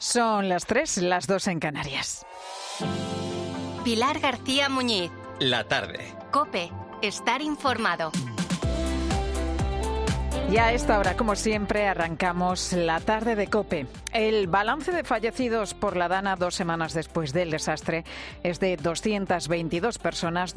Son las 3, las 2 en Canarias. Pilar García Muñiz. La tarde. COPE. Estar informado. Y a esta hora, como siempre, arrancamos la tarde de COPE. El balance de fallecidos por la Dana 2 semanas después del desastre es de 222 personas,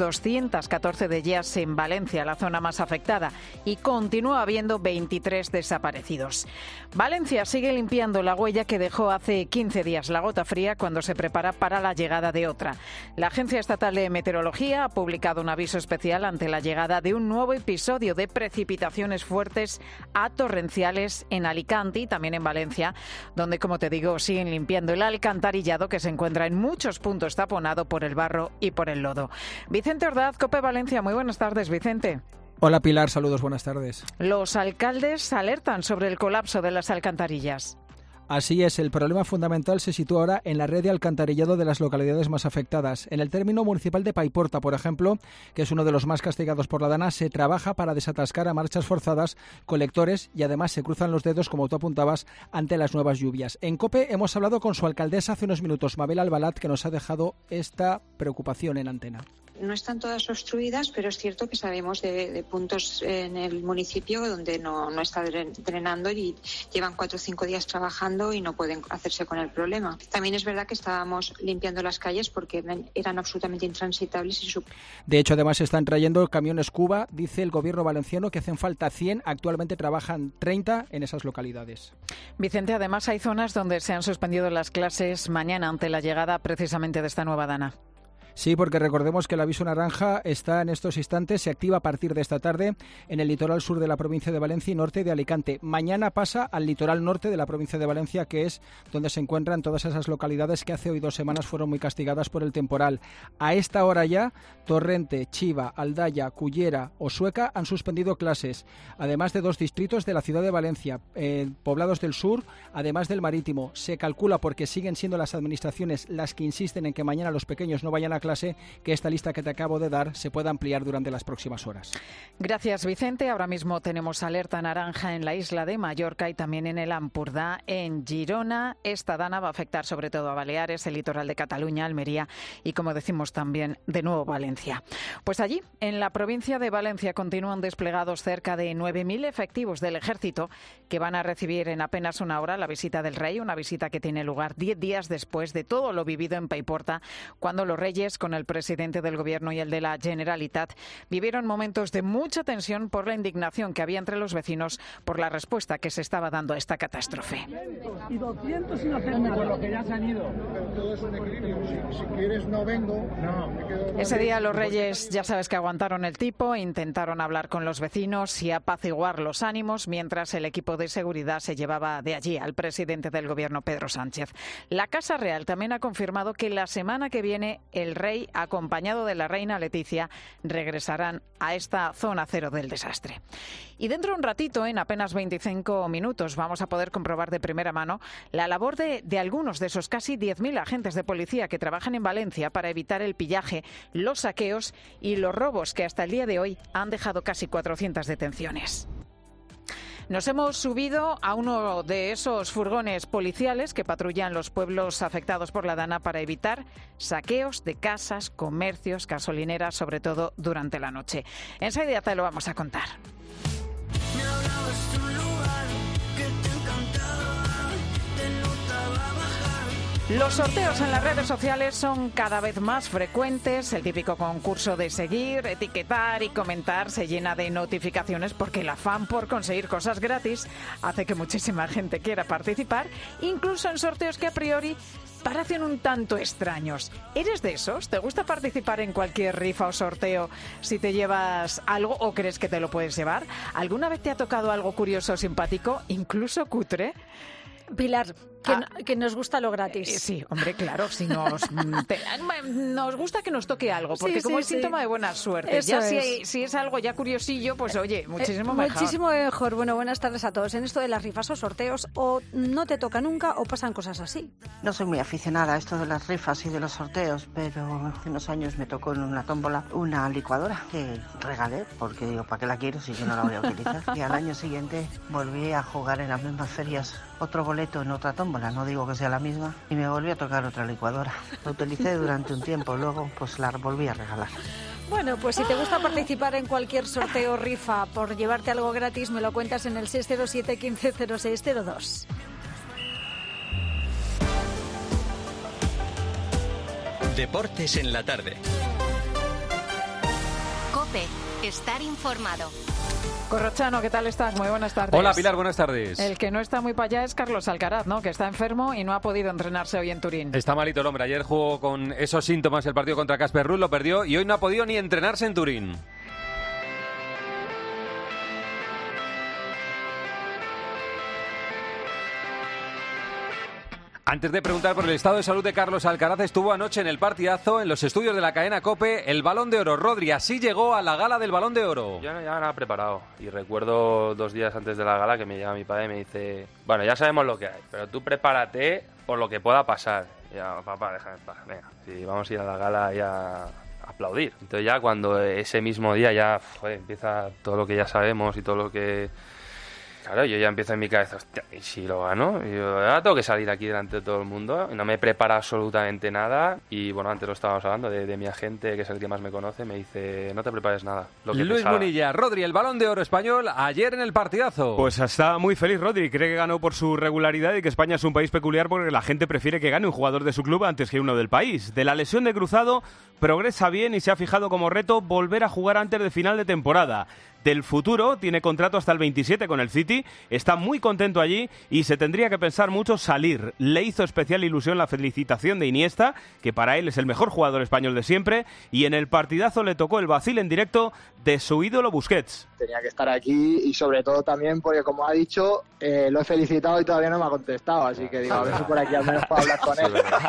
214 de ellas en Valencia, la zona más afectada, y continúa habiendo 23 desaparecidos. Valencia sigue limpiando la huella que dejó hace 15 días la gota fría cuando se prepara para la llegada de otra. La Agencia Estatal de Meteorología ha publicado un aviso especial ante la llegada de un nuevo episodio de precipitaciones fuertes a torrenciales en Alicante y también en Valencia, donde, como te digo, siguen limpiando el alcantarillado que se encuentra en muchos puntos taponado por el barro y por el lodo. Vicente Ordaz, COPE Valencia. Muy buenas tardes, Vicente. Hola Pilar, saludos, buenas tardes. Los alcaldes alertan sobre el colapso de las alcantarillas. Así es, el problema fundamental se sitúa ahora en la red de alcantarillado de las localidades más afectadas. En el término municipal de Paiporta, por ejemplo, que es uno de los más castigados por la Dana, se trabaja para desatascar a marchas forzadas colectores y además se cruzan los dedos, como tú apuntabas, ante las nuevas lluvias. En COPE hemos hablado con su alcaldesa hace unos minutos, Mabel Albalat, que nos ha dejado esta preocupación en antena. No están todas obstruidas, pero es cierto que sabemos de puntos en el municipio donde no está drenando y llevan 4 o 5 días trabajando y no pueden hacerse con el problema. También es verdad que estábamos limpiando las calles porque eran absolutamente intransitables. De hecho, además están trayendo camiones Cuba, dice el gobierno valenciano que hacen falta 100, actualmente trabajan 30 en esas localidades. Vicente, además hay zonas donde se han suspendido las clases mañana ante la llegada precisamente de esta nueva Dana. Sí, porque recordemos que el aviso naranja está en estos instantes, se activa a partir de esta tarde en el litoral sur de la provincia de Valencia y norte de Alicante. Mañana pasa al litoral norte de la provincia de Valencia, que es donde se encuentran todas esas localidades que hace hoy 2 semanas fueron muy castigadas por el temporal. A esta hora ya, Torrente, Chiva, Aldaya, Cullera o Sueca han suspendido clases, además de 2 distritos de la ciudad de Valencia, poblados del sur, además del marítimo. Se calcula, porque siguen siendo las administraciones las que insisten en que mañana los pequeños no vayan a clase, que esta lista que te acabo de dar se pueda ampliar durante las próximas horas. Gracias, Vicente. Ahora mismo tenemos alerta naranja en la isla de Mallorca y también en el Ampurdá, en Girona. Esta Dana va a afectar sobre todo a Baleares, el litoral de Cataluña, Almería y, como decimos, también de nuevo Valencia. Pues allí, en la provincia de Valencia, continúan desplegados cerca de 9.000 efectivos del Ejército que van a recibir en apenas una hora la visita del Rey, una visita que tiene lugar 10 días después de todo lo vivido en Paiporta, cuando los Reyes, con el presidente del Gobierno y el de la Generalitat, vivieron momentos de mucha tensión por la indignación que había entre los vecinos por la respuesta que se estaba dando a esta catástrofe. Y 200 inocentes por lo que ya se han ido. Todo es un equilibrio. Si quieres no vengo. Ese día los Reyes, ya sabes que aguantaron el tipo, intentaron hablar con los vecinos y apaciguar los ánimos, mientras el equipo de seguridad se llevaba de allí al presidente del Gobierno, Pedro Sánchez. La Casa Real también ha confirmado que la semana que viene el Rey, acompañado de la reina Leticia, regresarán a esta zona cero del desastre. Y dentro de un ratito, en apenas 25 minutos, vamos a poder comprobar de primera mano la labor de algunos de esos casi 10.000 agentes de policía que trabajan en Valencia para evitar el pillaje, los saqueos y los robos que hasta el día de hoy han dejado casi 400 detenciones. Nos hemos subido a uno de esos furgones policiales que patrullan los pueblos afectados por la Dana para evitar saqueos de casas, comercios, gasolineras, sobre todo durante la noche. Enseguida te lo vamos a contar. Los sorteos en las redes sociales son cada vez más frecuentes. El típico concurso de seguir, etiquetar y comentar se llena de notificaciones porque el afán por conseguir cosas gratis hace que muchísima gente quiera participar, incluso en sorteos que a priori parecen un tanto extraños. ¿Eres de esos? ¿Te gusta participar en cualquier rifa o sorteo si te llevas algo o crees que te lo puedes llevar? ¿Alguna vez te ha tocado algo curioso o simpático, incluso cutre? Pilar, que nos gusta lo gratis. Sí, hombre, claro, si nos gusta que nos toque algo, porque como es síntoma de buena suerte. Eso ya es. si es algo ya curiosillo, pues oye, muchísimo mejor. Muchísimo mejor. Bueno, buenas tardes a todos. En esto de las rifas o sorteos, o no te toca nunca o pasan cosas así. No soy muy aficionada a esto de las rifas y de los sorteos, pero hace unos años me tocó en una tómbola una licuadora que regalé, porque digo, ¿para qué la quiero si yo no la voy a utilizar? Y al año siguiente volví a jugar en las mismas ferias otro boleto en otra tómbola. tómbola, no digo que sea la misma, y me volvió a tocar otra licuadora. La utilicé durante un tiempo, luego pues la volví a regalar. Bueno, pues si te gusta participar en cualquier sorteo o rifa por llevarte algo gratis, me lo cuentas en el 607 15 0602. Deportes en la tarde. COPE. Estar informado. Corrochano, ¿qué tal estás? Muy buenas tardes. Hola, Pilar, buenas tardes. El que no está muy para allá es Carlos Alcaraz, ¿no? Que está enfermo y no ha podido entrenarse hoy en Turín. Está malito el hombre. Ayer jugó con esos síntomas el partido contra Casper Ruud, lo perdió y hoy no ha podido ni entrenarse en Turín. Antes de preguntar por el estado de salud de Carlos Alcaraz, estuvo anoche en el partidazo, en los estudios de la cadena COPE, el Balón de Oro. Rodri, así llegó a la gala del Balón de Oro. Yo ya nada preparado. Y recuerdo 2 días antes de la gala que me llama mi padre y me dice: bueno, ya sabemos lo que hay, pero tú prepárate por lo que pueda pasar. Y ya, papá, déjame en paz. Venga, si vamos a ir a la gala ya a aplaudir. Entonces ya cuando ese mismo día ya empieza todo lo que ya sabemos y todo lo que... Claro, yo ya empiezo en mi cabeza, hostia, ¿y si lo gano? Y yo ahora tengo que salir aquí delante de todo el mundo, y no me prepara absolutamente nada, y bueno, antes lo estábamos hablando de mi agente, que es el que más me conoce, me dice, no te prepares nada. Luis Munilla, Rodri, el Balón de Oro español, ayer en el partidazo. Pues está muy feliz Rodri, cree que ganó por su regularidad y que España es un país peculiar porque la gente prefiere que gane un jugador de su club antes que uno del país. De la lesión de cruzado, progresa bien y se ha fijado como reto volver a jugar antes de final de temporada. Del futuro, tiene contrato hasta el 27 con el City, está muy contento allí y se tendría que pensar mucho salir. Le hizo especial ilusión la felicitación de Iniesta, que para él es el mejor jugador español de siempre, y en el partidazo le tocó el vacil en directo de su ídolo Busquets. Tenía que estar aquí y sobre todo también porque, como ha dicho, lo he felicitado y todavía no me ha contestado, así que digo, a ver si por aquí al menos puedo hablar con él.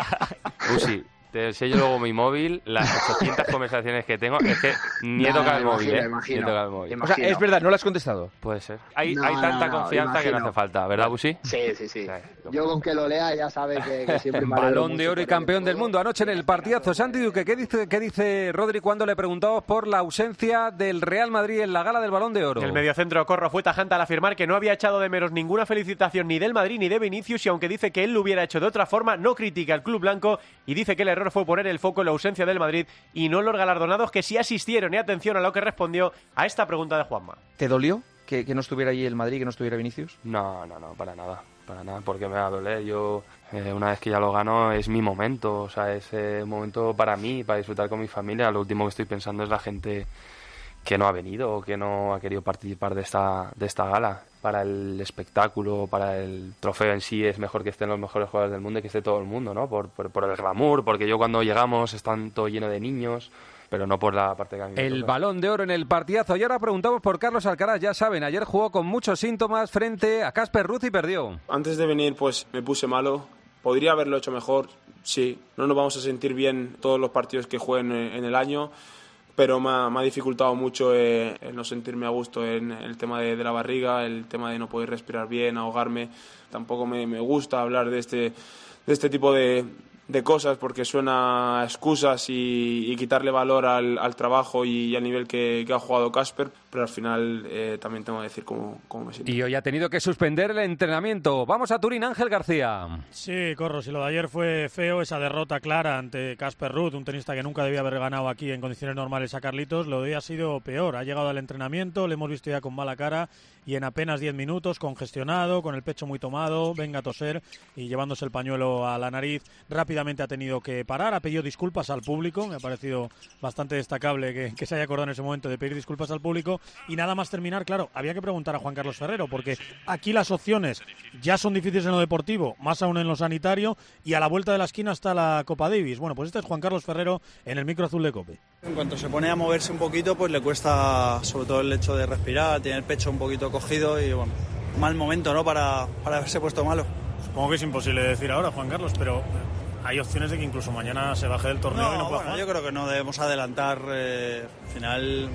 Usi, te enseño luego mi móvil, las 800 conversaciones que tengo, es que ni he tocado el móvil, Imagino. O sea, es verdad, ¿no lo has contestado? Puede ser. Hay tanta confianza que no hace falta, ¿verdad, Busi? Sí. Yo con que lo lea ya sabe que siempre me Balón de Oro y campeón del mundo anoche en el partidazo. Santi Duque, ¿qué dice Rodri cuando le preguntamos por la ausencia del Real Madrid en la gala del Balón de Oro? El mediocentro Corro fue tajante al afirmar que no había echado de menos ninguna felicitación ni del Madrid ni de Vinicius, y aunque dice que él lo hubiera hecho de otra forma, no critica al club blanco y dice que el error fue poner el foco en la ausencia del Madrid y no los galardonados que sí asistieron. Y atención a lo que respondió a esta pregunta de Juanma. ¿Te dolió que no estuviera ahí el Madrid, que no estuviera Vinicius? No, para nada, porque me va a doler. Yo, una vez que ya lo gano, es mi momento, o sea, es un momento para mí, para disfrutar con mi familia. Lo último que estoy pensando es la gente que no ha venido o que no ha querido participar de esta gala. Para el espectáculo, para el trofeo en sí, es mejor que estén los mejores jugadores del mundo y que esté todo el mundo, ¿no? Por el glamour, porque yo cuando llegamos están todo lleno de niños, pero no por la parte que a mí me El toca. Balón de Oro en el partidazo. Y ahora preguntamos por Carlos Alcaraz. Ya saben, ayer jugó con muchos síntomas frente a Casper Ruud y perdió. Antes de venir, pues me puse malo. ¿Podría haberlo hecho mejor? Sí. No nos vamos a sentir bien todos los partidos que jueguen en el año, pero me ha dificultado mucho el no sentirme a gusto en el tema de la barriga, el tema de no poder respirar bien, ahogarme. Tampoco me gusta hablar de este tipo de cosas porque suena a excusas y quitarle valor al trabajo y al nivel que ha jugado Casper, pero al final también tengo que decir cómo me siento. Y hoy ha tenido que suspender el entrenamiento. Vamos a Turín, Ángel García. Sí, Corro, si lo de ayer fue feo, esa derrota clara ante Casper Ruud, un tenista que nunca debía haber ganado aquí en condiciones normales a Carlitos, lo de hoy ha sido peor. Ha llegado al entrenamiento, le hemos visto ya con mala cara y en apenas 10 minutos, congestionado, con el pecho muy tomado, venga a toser y llevándose el pañuelo a la nariz. Rápidamente ha tenido que parar, ha pedido disculpas al público, me ha parecido bastante destacable que se haya acordado en ese momento de pedir disculpas al público. Y nada más terminar, claro, había que preguntar a Juan Carlos Ferrero, porque aquí las opciones ya son difíciles en lo deportivo, más aún en lo sanitario, y a la vuelta de la esquina está la Copa Davis. Bueno, pues este es Juan Carlos Ferrero en el micro azul de COPE. En cuanto se pone a moverse un poquito, pues le cuesta sobre todo el hecho de respirar, tiene el pecho un poquito cogido y bueno, mal momento, ¿no?, para haberse puesto malo. Supongo que es imposible decir ahora, Juan Carlos, pero hay opciones de que incluso mañana se baje del torneo y no pueda jugar. Yo creo que no debemos adelantar. Al final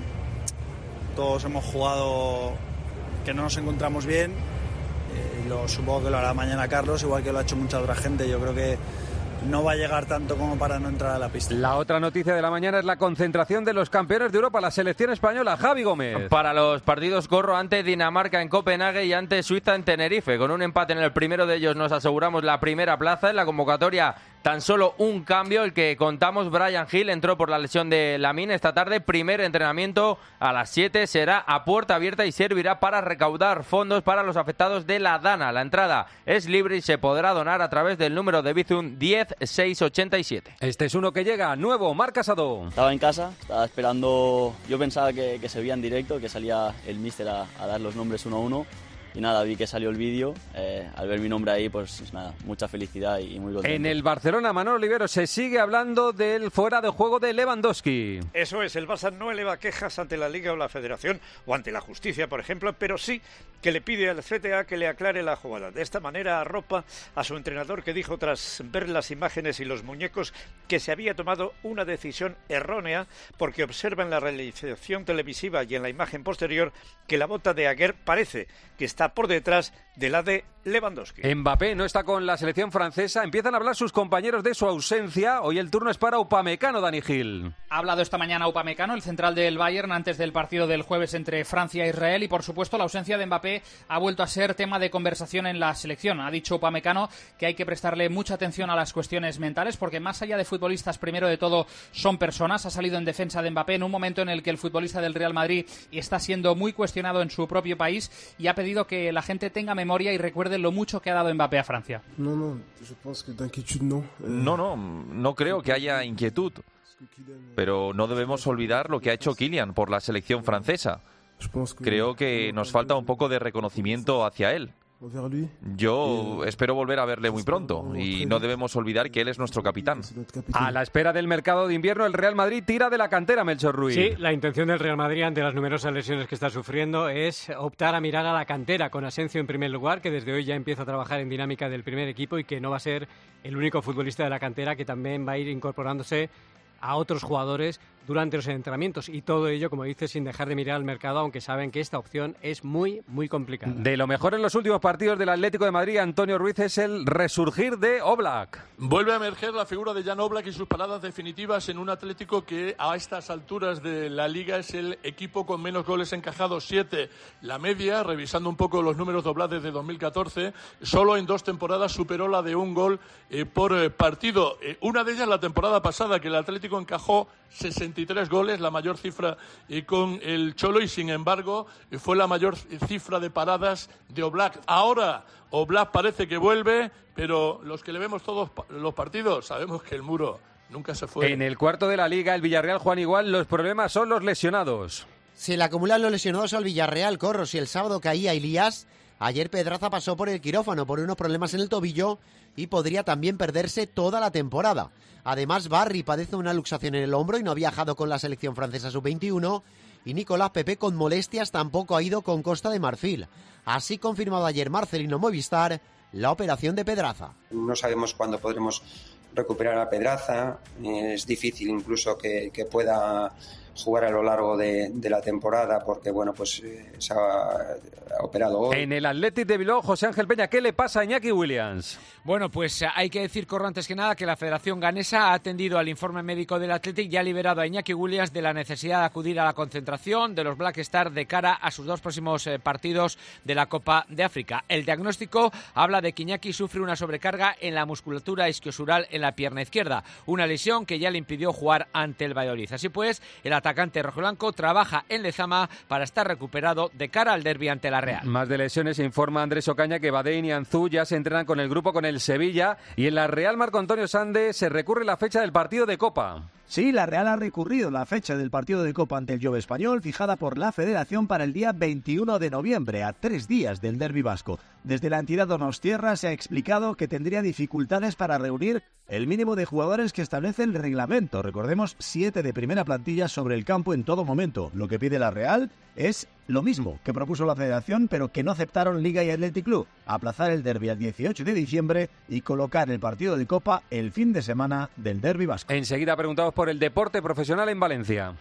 todos hemos jugado que no nos encontramos bien. Supongo que lo hará mañana Carlos, igual que lo ha hecho mucha otra gente. Yo creo que no va a llegar tanto como para no entrar a la pista. La otra noticia de la mañana es la concentración de los campeones de Europa, la selección española. Javi Gómez. Para los partidos corro ante Dinamarca en Copenhague y ante Suiza en Tenerife. Con un empate en el primero de ellos nos aseguramos la primera plaza. En la convocatoria tan solo un cambio, el que contamos. Bryan Gil entró por la lesión de Lamine esta tarde. Primer entrenamiento a las 7, será a puerta abierta y servirá para recaudar fondos para los afectados de la Dana. La entrada es libre y se podrá donar a través del número de Bizum 10687. Este es uno que llega nuevo, Marc Casado. Estaba en casa, estaba esperando. Yo pensaba que se veía en directo, que salía el míster a dar los nombres uno a uno. Y nada, vi que salió el vídeo, al ver mi nombre ahí, pues nada, mucha felicidad y muy contento. En el Barcelona, Manolo Olivero, se sigue hablando del fuera de juego de Lewandowski. Eso es, el Barça no eleva quejas ante la Liga o la Federación o ante la Justicia, por ejemplo, pero sí que le pide al CTA que le aclare la jugada. De esta manera arropa a su entrenador, que dijo tras ver las imágenes y los muñecos que se había tomado una decisión errónea porque observa en la realización televisiva y en la imagen posterior que la bota de Aguer parece que está por detrás de la de Lewandowski. Mbappé no está con la selección francesa. Empiezan a hablar sus compañeros de su ausencia. Hoy el turno es para Upamecano, Dani Gil. Ha hablado esta mañana Upamecano, el central del Bayern, antes del partido del jueves entre Francia e Israel. Y por supuesto la ausencia de Mbappé ha vuelto a ser tema de conversación en la selección. Ha dicho Upamecano que hay que prestarle mucha atención a las cuestiones mentales, porque más allá de futbolistas, primero de todo son personas. Ha salido en defensa de Mbappé en un momento en el que el futbolista del Real Madrid está siendo muy cuestionado en su propio país, y ha pedido que la gente tenga memoria y recuerde lo mucho que ha dado Mbappé a Francia. No creo que haya inquietud, pero no debemos olvidar lo que ha hecho Kylian por la selección francesa. Creo que nos falta un poco de reconocimiento hacia él. Yo espero volver a verle muy pronto y no debemos olvidar que él es nuestro capitán. A la espera del mercado de invierno, el Real Madrid tira de la cantera, Melchor Ruiz. Sí, la intención del Real Madrid ante las numerosas lesiones que está sufriendo es optar a mirar a la cantera, con Asensio en primer lugar, que desde hoy ya empieza a trabajar en dinámica del primer equipo y que no va a ser el único futbolista de la cantera, que también va a ir incorporándose a otros jugadores durante los entrenamientos, y todo ello, como dice, sin dejar de mirar al mercado, aunque saben que esta opción es muy, muy complicada. De lo mejor en los últimos partidos del Atlético de Madrid, Antonio Ruiz, es el resurgir de Oblak. Vuelve a emerger la figura de Jan Oblak y sus paradas definitivas en un Atlético que a estas alturas de la Liga es el equipo con menos goles encajados, 7. La media, revisando un poco los números de Oblak desde 2014, solo en 2 temporadas superó la de un gol por partido. Una de ellas la temporada pasada, que el Atlético encajó 63 goles, la mayor cifra con el Cholo, y sin embargo fue la mayor cifra de paradas de Oblak. Ahora Oblak parece que vuelve, pero los que le vemos todos los partidos sabemos que el muro nunca se fue. En el cuarto de la Liga, el Villarreal, Juan, igual los problemas son los lesionados. Se le acumulan los lesionados al Villarreal, Corro. Si el sábado caía Elías, ayer Pedraza pasó por el quirófano por unos problemas en el tobillo y podría también perderse toda la temporada. Además, Barry padece una luxación en el hombro y no ha viajado con la selección francesa sub-21, y Nicolás Pepe, con molestias, tampoco ha ido con Costa de Marfil. Así confirmado ayer Marcelino Movistar la operación de Pedraza. No sabemos cuándo podremos recuperar a Pedraza, es difícil incluso que pueda jugar a lo largo de la temporada, porque bueno, pues se ha operado hoy. En el Athletic de Bilbao, José Ángel Peña, ¿qué le pasa a Iñaki Williams? Bueno, pues hay que decir, Corro, antes que nada, que la Federación Ganesa ha atendido al informe médico del Athletic y ha liberado a Iñaki Williams de la necesidad de acudir a la concentración de los Black Stars de cara a sus 2 próximos partidos de la Copa de África. El diagnóstico habla de que Iñaki sufre una sobrecarga en la musculatura isquiosural en la pierna izquierda, una lesión que ya le impidió jugar ante el Valladolid. Así pues, el atacante rojiblanco trabaja en Lezama para estar recuperado de cara al derbi ante la Real. Más de lesiones, informa Andrés Ocaña que Badein y Anzú ya se entrenan con el grupo con el Sevilla, y en la Real Marco Antonio Sande se recurre la fecha del partido de Copa. Sí, la Real ha recurrido la fecha del partido de Copa ante el Jove Español, fijada por la Federación para el día 21 de noviembre, a 3 días del derbi vasco. Desde la entidad donostiarra se ha explicado que tendría dificultades para reunir el mínimo de jugadores que establece el reglamento. Recordemos, 7 de primera plantilla sobre el campo en todo momento. Lo que pide la Real es lo mismo que propuso la Federación, pero que no aceptaron Liga y Athletic Club: aplazar el derbi al 18 de diciembre y colocar el partido de Copa el fin de semana del derbi vasco. Enseguida preguntamos por el deporte profesional en Valencia.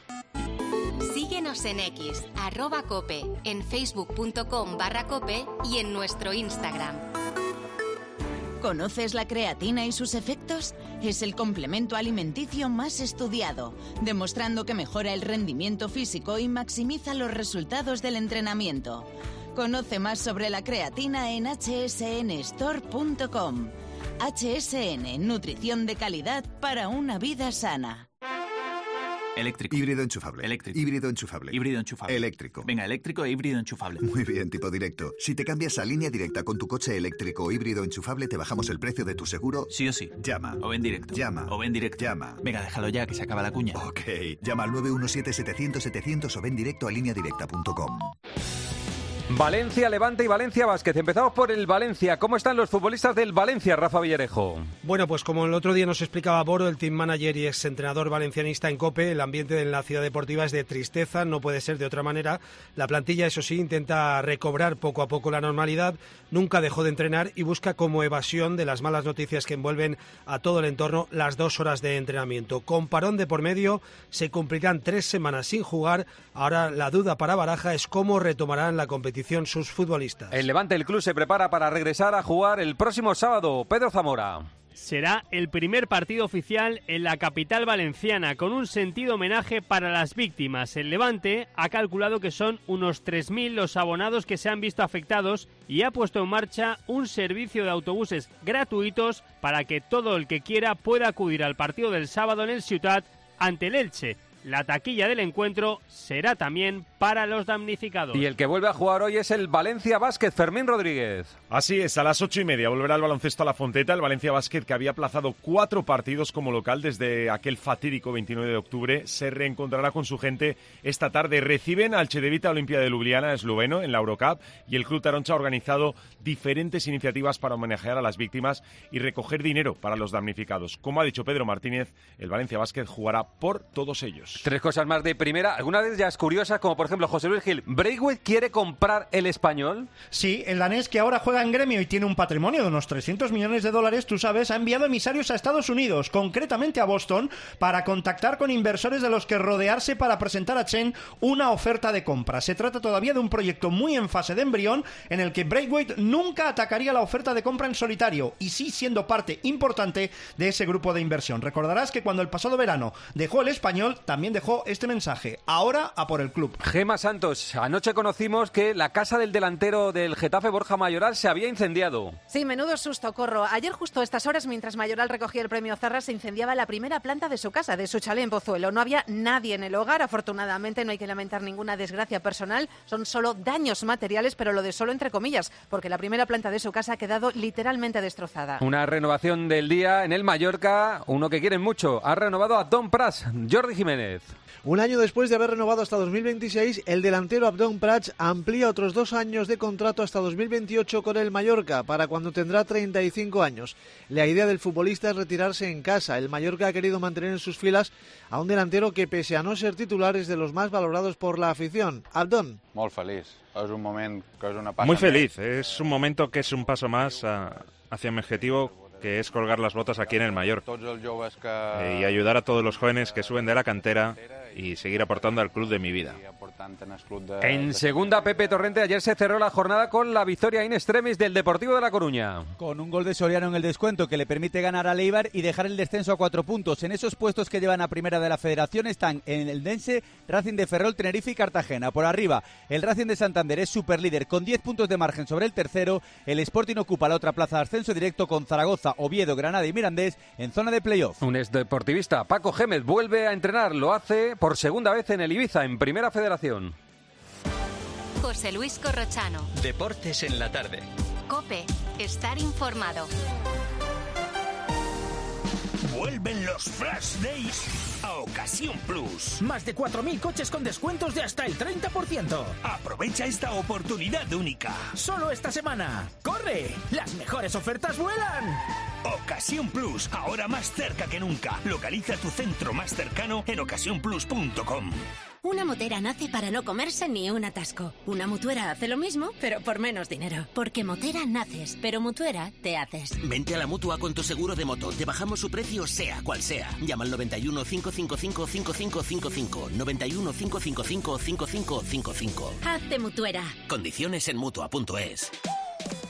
Síguenos en X, @cope, en facebook.com/cope y en nuestro Instagram. ¿Conoces la creatina y sus efectos? Es el complemento alimenticio más estudiado, demostrando que mejora el rendimiento físico y maximiza los resultados del entrenamiento. Conoce más sobre la creatina en hsnstore.com. HSN, nutrición de calidad para una vida sana. Eléctrico. Híbrido enchufable. Eléctrico. Híbrido enchufable. Híbrido enchufable. Eléctrico. Venga, eléctrico e híbrido enchufable. Muy bien, tipo directo. Si te cambias a Línea Directa con tu coche eléctrico o híbrido enchufable, te bajamos el precio de tu seguro. Sí o sí. Llama. O ven directo. Llama. O ven directo. Llama. Venga, déjalo ya, que se acaba la cuña. Ok. Llama al 917-700-700 o ven directo a lineadirecta.com. Valencia, Levante y Valencia Basket. Empezamos por el Valencia. ¿Cómo están los futbolistas del Valencia, Rafa Villarejo? Bueno, pues como el otro día nos explicaba Boro, el team manager y exentrenador valencianista en COPE, el ambiente en la ciudad deportiva es de tristeza, no puede ser de otra manera. La plantilla, eso sí, intenta recobrar poco a poco la normalidad, nunca dejó de entrenar y busca como evasión de las malas noticias que envuelven a todo el entorno las 2 horas de entrenamiento. Con parón de por medio, se cumplirán 3 semanas sin jugar. Ahora la duda para Baraja es cómo retomarán la competición sus futbolistas. El Levante, el club, se prepara para regresar a jugar el próximo sábado. Pedro Zamora. Será el primer partido oficial en la capital valenciana, con un sentido homenaje para las víctimas. El Levante ha calculado que son unos 3.000 los abonados que se han visto afectados y ha puesto en marcha un servicio de autobuses gratuitos para que todo el que quiera pueda acudir al partido del sábado en el Ciutat ante el Elche. La taquilla del encuentro será también para los damnificados. Y el que vuelve a jugar hoy es el Valencia Basket, Fermín Rodríguez. Así es, a las 8:30 volverá el baloncesto a la Fonteta. El Valencia Basket, que había aplazado 4 partidos como local desde aquel fatídico 29 de octubre, se reencontrará con su gente esta tarde. Reciben al Cedevita Olimpia de Ljubljana, esloveno, en la Eurocup, y el Club Taroncha ha organizado diferentes iniciativas para homenajear a las víctimas y recoger dinero para los damnificados. Como ha dicho Pedro Martínez, el Valencia Basket jugará por todos ellos. 3 cosas más de primera, algunas de ellas curiosas, como por ejemplo José Luis Gil. ¿Braithwaite quiere comprar el Español? Sí, el danés, que ahora juega en Gremio y tiene un patrimonio de unos 300 millones de dólares, tú sabes, ha enviado emisarios a Estados Unidos, concretamente a Boston, para contactar con inversores de los que rodearse para presentar a Chen una oferta de compra. Se trata todavía de un proyecto muy en fase de embrión, en el que Braithwaite nunca atacaría la oferta de compra en solitario, y sí siendo parte importante de ese grupo de inversión. Recordarás que cuando el pasado verano dejó el Español, también dejó este mensaje: ahora a por el club. Gema Santos, anoche conocimos que la casa del delantero del Getafe, Borja Mayoral, se había incendiado. Sí, menudo susto, Corro. Ayer justo a estas horas, mientras Mayoral recogía el premio Zarra, se incendiaba la primera planta de su casa, de su chalet en Pozuelo. No había nadie en el hogar, afortunadamente no hay que lamentar ninguna desgracia personal, son solo daños materiales, pero lo de solo entre comillas, porque la primera planta de su casa ha quedado literalmente destrozada. Una renovación del día en el Mallorca, uno que quieren mucho, ha renovado a Don Prats, Jordi Jiménez. Un año después de haber renovado hasta 2026, el delantero Abdón Prats amplía otros 2 años de contrato hasta 2028 con el Mallorca, para cuando tendrá 35 años. La idea del futbolista es retirarse en casa. El Mallorca ha querido mantener en sus filas a un delantero que, pese a no ser titular, es de los más valorados por la afición. Abdón. Muy feliz. Es un momento que es una passa. Muy feliz. Es un momento que es un paso más hacia mi objetivo, que es colgar las botas aquí en el Mallorca y ayudar a todos los jóvenes que suben de la cantera y seguir aportando al club de mi vida. En segunda, Pepe Torrente, ayer se cerró la jornada con la victoria in extremis del Deportivo de La Coruña. Con un gol de Soriano en el descuento que le permite ganar al Eibar y dejar el descenso a 4 puntos. En esos puestos que llevan a primera de la Federación están en el Dense, Racing de Ferrol, Tenerife y Cartagena. Por arriba, el Racing de Santander es superlíder con 10 puntos de margen sobre el tercero. El Sporting ocupa la otra plaza de ascenso directo con Zaragoza, Oviedo, Granada y Mirandés en zona de playoff. Un exdeportivista, Paco Gémez, vuelve a entrenar. Lo hace por segunda vez en el Ibiza, en Primera Federación. José Luis Corrochano. Deportes en la tarde. COPE. Estar informado. Vuelven los Flash Days a Ocasión Plus. Más de 4.000 coches con descuentos de hasta el 30%. Aprovecha esta oportunidad única. Solo esta semana. ¡Corre! ¡Las mejores ofertas vuelan! Ocasión Plus, ahora más cerca que nunca. Localiza tu centro más cercano en ocasiónplus.com. Una motera nace para no comerse ni un atasco. Una mutuera hace lo mismo, pero por menos dinero. Porque motera naces, pero mutuera te haces. Vente a la Mutua con tu seguro de moto. Te bajamos su precio sea cual sea. Llama al 91 555 5555. 91 555 5555. Hazte mutuera. Condiciones en Mutua.es.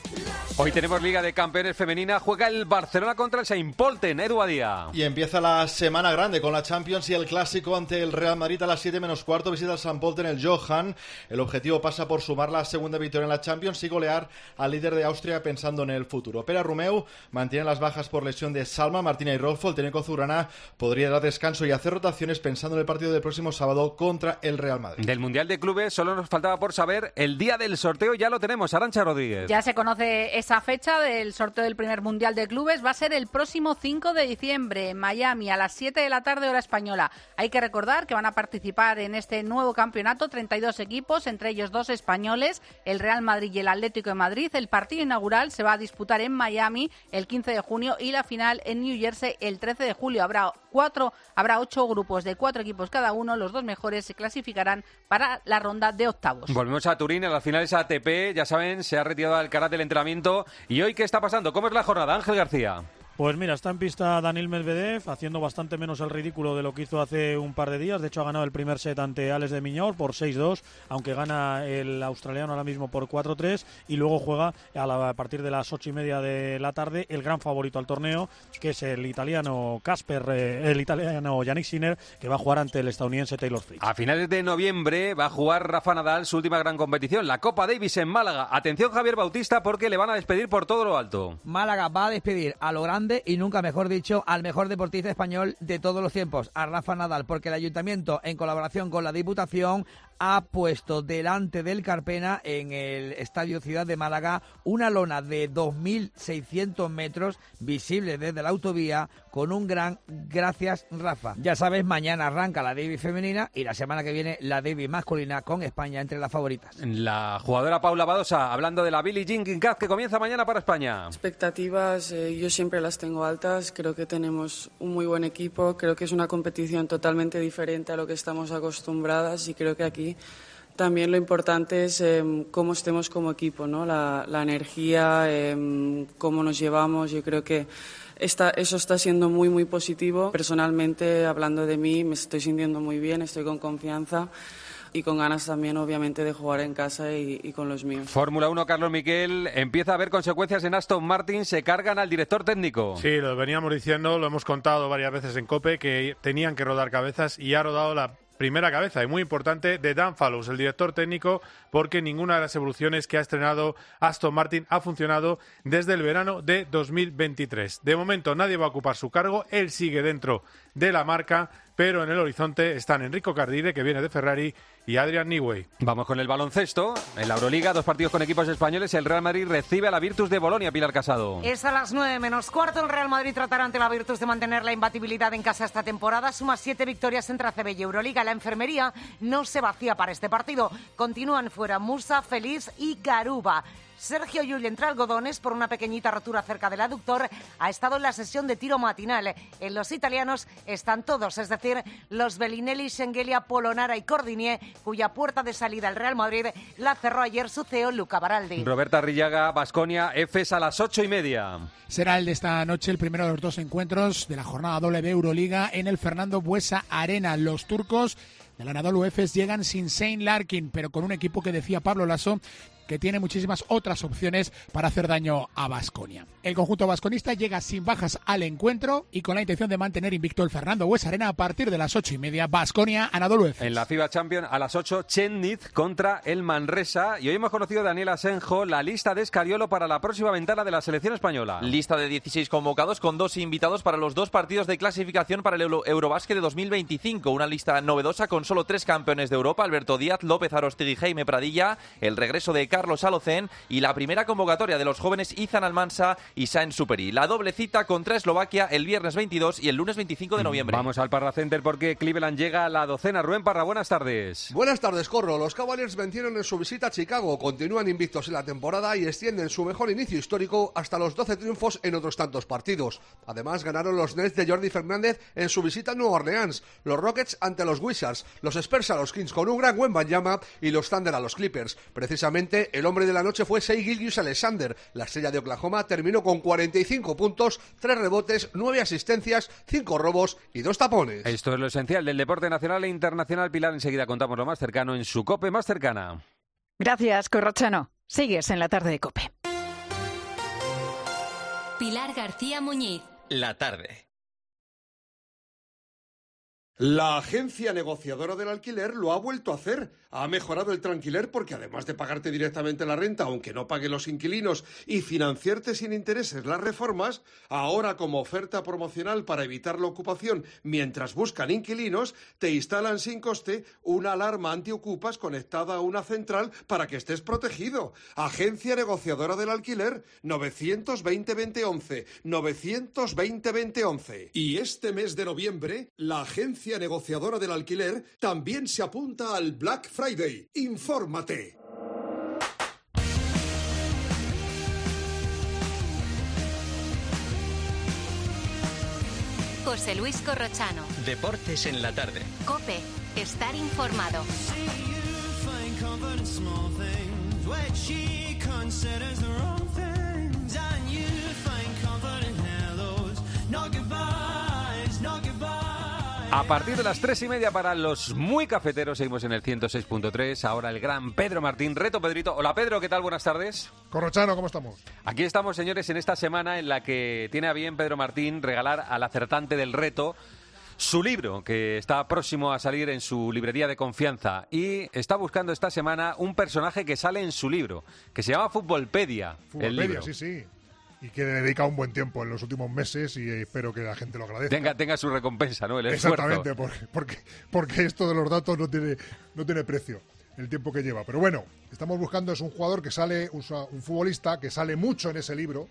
Hoy tenemos Liga de Campeones Femenina, juega el Barcelona contra el Saint Pölten, Edu Adía. Y empieza la semana grande con la Champions y el Clásico ante el Real Madrid a las 7:15, visita al Saint Pölten el Johan. El objetivo pasa por sumar la segunda victoria en la Champions y golear al líder de Austria pensando en el futuro. Pere Romeu mantiene las bajas por lesión de Salma, Martina y Rolfo. El técnico azulgrana podría dar descanso y hacer rotaciones pensando en el partido del próximo sábado contra el Real Madrid. Del Mundial de Clubes solo nos faltaba por saber el día del sorteo, ya lo tenemos, Arantxa Rodríguez. Ya se conoce esa fecha del sorteo del primer Mundial de Clubes, va a ser el próximo 5 de diciembre en Miami a las 7 de la tarde hora española. Hay que recordar que van a participar en este nuevo campeonato 32 equipos, entre ellos 2 españoles, el Real Madrid y el Atlético de Madrid. El partido inaugural se va a disputar en Miami el 15 de junio y la final en New Jersey el 13 de julio. Habrá 8 grupos de 4 equipos cada uno, los 2 mejores se clasificarán para la ronda de octavos. Volvemos a Turín, en las finales ATP, ya saben, se ha retirado Alcaraz del entrenamiento. ¿Y hoy qué está pasando? ¿Cómo es la jornada, Ángel García? Pues mira, está en pista Daniil Medvedev, haciendo bastante menos el ridículo de lo que hizo hace un par de días. De hecho, ha ganado el primer set ante Alex de Minaur por 6-2, aunque gana el australiano ahora mismo por 4-3. Y luego juega a partir de las 8:30 de la tarde el gran favorito al torneo, que es el italiano Jannik Sinner, que va a jugar ante el estadounidense Taylor Fritz. A finales de noviembre va a jugar Rafa Nadal su última gran competición, la Copa Davis en Málaga. Atención, Javier Bautista, porque le van a despedir por todo lo alto. Málaga va a despedir a lo grande y nunca mejor dicho al mejor deportista español de todos los tiempos, a Rafa Nadal, porque el Ayuntamiento, en colaboración con la Diputación, ha puesto delante del Carpena, en el Estadio Ciudad de Málaga, una lona de 2.600 metros visible desde la autovía, con un gran gracias, Rafa. Ya sabes, mañana arranca la Davis femenina y la semana que viene la Davis masculina, con España entre las favoritas. La jugadora Paula Badosa, hablando de la Billie Jean King Cup que comienza mañana para España. Expectativas, yo siempre las tengo altas, creo que tenemos un muy buen equipo, creo que es una competición totalmente diferente a lo que estamos acostumbradas y creo que aquí también lo importante es cómo estemos como equipo, ¿no? La energía, cómo nos llevamos. Yo creo que eso está siendo muy, muy positivo. Personalmente, hablando de mí, me estoy sintiendo muy bien, estoy con confianza y con ganas también, obviamente, de jugar en casa y con los míos. Fórmula 1, Carlos Miquel, empieza a haber consecuencias en Aston Martin, se cargan al director técnico. Sí, lo veníamos diciendo, lo hemos contado varias veces en COPE, que tenían que rodar cabezas y ha rodado la primera cabeza, y muy importante, de Dan Fallows, el director técnico, porque ninguna de las evoluciones que ha estrenado Aston Martin ha funcionado desde el verano de 2023. De momento nadie va a ocupar su cargo, él sigue dentro de la marca, pero en el horizonte están Enrico Cardile, que viene de Ferrari, y Adrian Newey. Vamos con el baloncesto. En la Euroliga, 2 partidos con equipos españoles. El Real Madrid recibe a la Virtus de Bolonia, Pilar Casado. Es a las 9:15. El Real Madrid tratará ante la Virtus de mantener la imbatibilidad en casa esta temporada. Suma 7 victorias entre ACB y Euroliga. La enfermería no se vacía para este partido. Continúan fuera Musa, Feliz y Garuba. Sergio Llull entre algodones por una pequeñita rotura cerca del aductor. Ha estado en la sesión de tiro matinal. En los italianos están todos, es decir, los Bellinelli, Schengelia, Polonara y Cordinier, cuya puerta de salida al Real Madrid la cerró ayer su CEO Luca Baraldi. Roberta Arrillaga, Baskonia, Efes a las 8:30. Será el de esta noche el primero de los 2 encuentros de la jornada doble de Euroliga en el Fernando Buesa Arena. Los turcos del Anadolu Efes llegan sin Shane Larkin, pero con un equipo que, decía Pablo Lasso, que tiene muchísimas otras opciones para hacer daño a Baskonia. El conjunto vasconista llega sin bajas al encuentro y con la intención de mantener invicto el Fernando Buesa Arena a partir de las 8:30. Baskonia, Anadolu Efes. En la FIBA Champions a las 8, Chemnitz contra el Manresa. Y hoy hemos conocido a Daniel Asenjo la lista de Escariolo para la próxima ventana de la selección española. Lista de 16 convocados con 2 invitados para los 2 partidos de clasificación para el Eurobásquet de 2025. Una lista novedosa con solo 3 campeones de Europa: Alberto Díaz, López Arostegui, Jaime Pradilla, el regreso de Carlos Alocén y la primera convocatoria de los jóvenes Izan Almansa y Sainz Superi. La doble cita contra Eslovaquia el viernes 22 y el lunes 25 de noviembre. Vamos al Parra Center porque Cleveland llega a la 12ª. Rubén Parra, buenas tardes. Buenas tardes, Corro. Los Cavaliers vencieron en su visita a Chicago, continúan invictos en la temporada y extienden su mejor inicio histórico hasta los 12 triunfos en otros tantos partidos. Además, ganaron los Nets de Jordi Fernández en su visita a Nueva Orleans, los Rockets ante los Wizards, los Spurs a los Kings con un gran Wembanyama y los Thunder a los Clippers. Precisamente, el hombre de la noche fue Shai Gilgeous-Alexander. La estrella de Oklahoma terminó con 45 puntos, 3 rebotes, 9 asistencias, 5 robos y 2 tapones. Esto es lo esencial del deporte nacional e internacional. Pilar, enseguida contamos lo más cercano en su COPE más cercana. Gracias, Corrochano. Sigues en la tarde de COPE. García Muñiz. La tarde. La agencia negociadora del alquiler lo ha vuelto a hacer. Ha mejorado el tranquiler porque además de pagarte directamente la renta, aunque no paguen los inquilinos, y financiarte sin intereses las reformas, ahora como oferta promocional para evitar la ocupación mientras buscan inquilinos, te instalan sin coste una alarma antiocupas conectada a una central para que estés protegido. Agencia negociadora del alquiler, 920-2011, 920-2011. Y este mes de noviembre, la agencia negociadora del alquiler también se apunta al Black Friday. ¡Infórmate! José Luis Corrochano. Deportes en la tarde. COPE. Estar informado. A partir de las 3:30 para los muy cafeteros, seguimos en el 106.3. Ahora el gran Pedro Martín. Reto, Pedrito. Hola, Pedro, ¿qué tal? Buenas tardes. Corrochano, ¿cómo estamos? Aquí estamos, señores, en esta semana en la que tiene a bien Pedro Martín regalar al acertante del reto su libro, que está próximo a salir en su librería de confianza. Y está buscando esta semana un personaje que sale en su libro, que se llama Futbolpedia. Futbolpedia, sí. Y que le dedica un buen tiempo en los últimos meses y espero que la gente lo agradezca. Tenga su recompensa, ¿no? El esfuerzo. Exactamente, porque esto de los datos no tiene precio, el tiempo que lleva. Pero bueno, estamos buscando, es un jugador que sale, un futbolista que sale mucho en ese libro,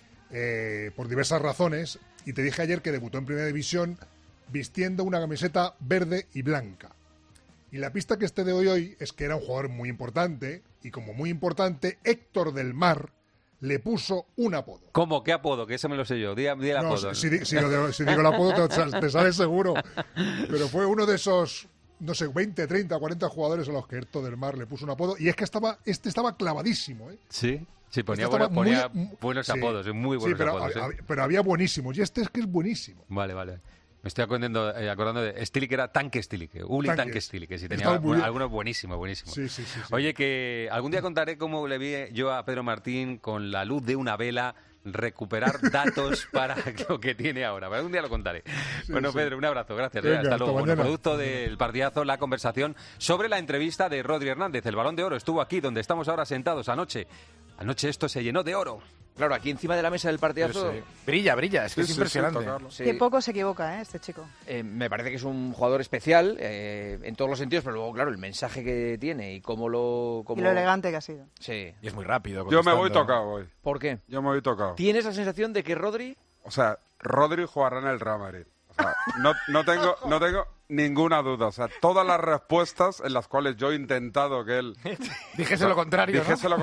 por diversas razones, y te dije ayer que debutó en Primera División vistiendo una camiseta verde y blanca. Y la pista que te doy hoy es que era un jugador muy importante, y como muy importante, Héctor del Mar le puso un apodo. ¿Cómo? ¿Qué apodo? Que eso me lo sé yo. Di el apodo. Si digo el apodo te sale seguro. Pero fue uno de esos, no sé, 20, 30, 40 jugadores a los que Héctor del Mar le puso un apodo. Y es que estaba clavadísimo, ¿eh? Sí, ponía buenos apodos, muy buenos apodos. Pero había buenísimos. Y este es que es buenísimo. Vale. Me estoy acordando de Stilik, era Tanque Stilik, Uli Tanque Stilik, que sí tenía algunos buenísimos. Sí. Oye, que algún día contaré cómo le vi yo a Pedro Martín con la luz de una vela recuperar datos para lo que tiene ahora. Algún día lo contaré. Pedro, un abrazo, gracias. Venga, hasta luego. Mañana. Producto del partidazo, la conversación sobre la entrevista de Rodri Hernández. El Balón de Oro estuvo aquí, donde estamos ahora sentados anoche. Anoche esto se llenó de oro. Claro, aquí encima de la mesa del partidazo... Sí. Brilla, es que es impresionante. Qué poco se equivoca, este chico. Me parece que es un jugador especial en todos los sentidos, pero luego, claro, el mensaje que tiene y cómo lo... Y lo elegante que ha sido. Sí. Y es muy rápido. Yo me voy tocado hoy. ¿Por qué? Yo me voy tocado. ¿Tienes la sensación de que Rodri...? O sea, Rodri jugará en el Real Madrid. O sea, no tengo ninguna duda. O sea, todas las respuestas en las cuales yo he intentado que él... Dijese lo contrario,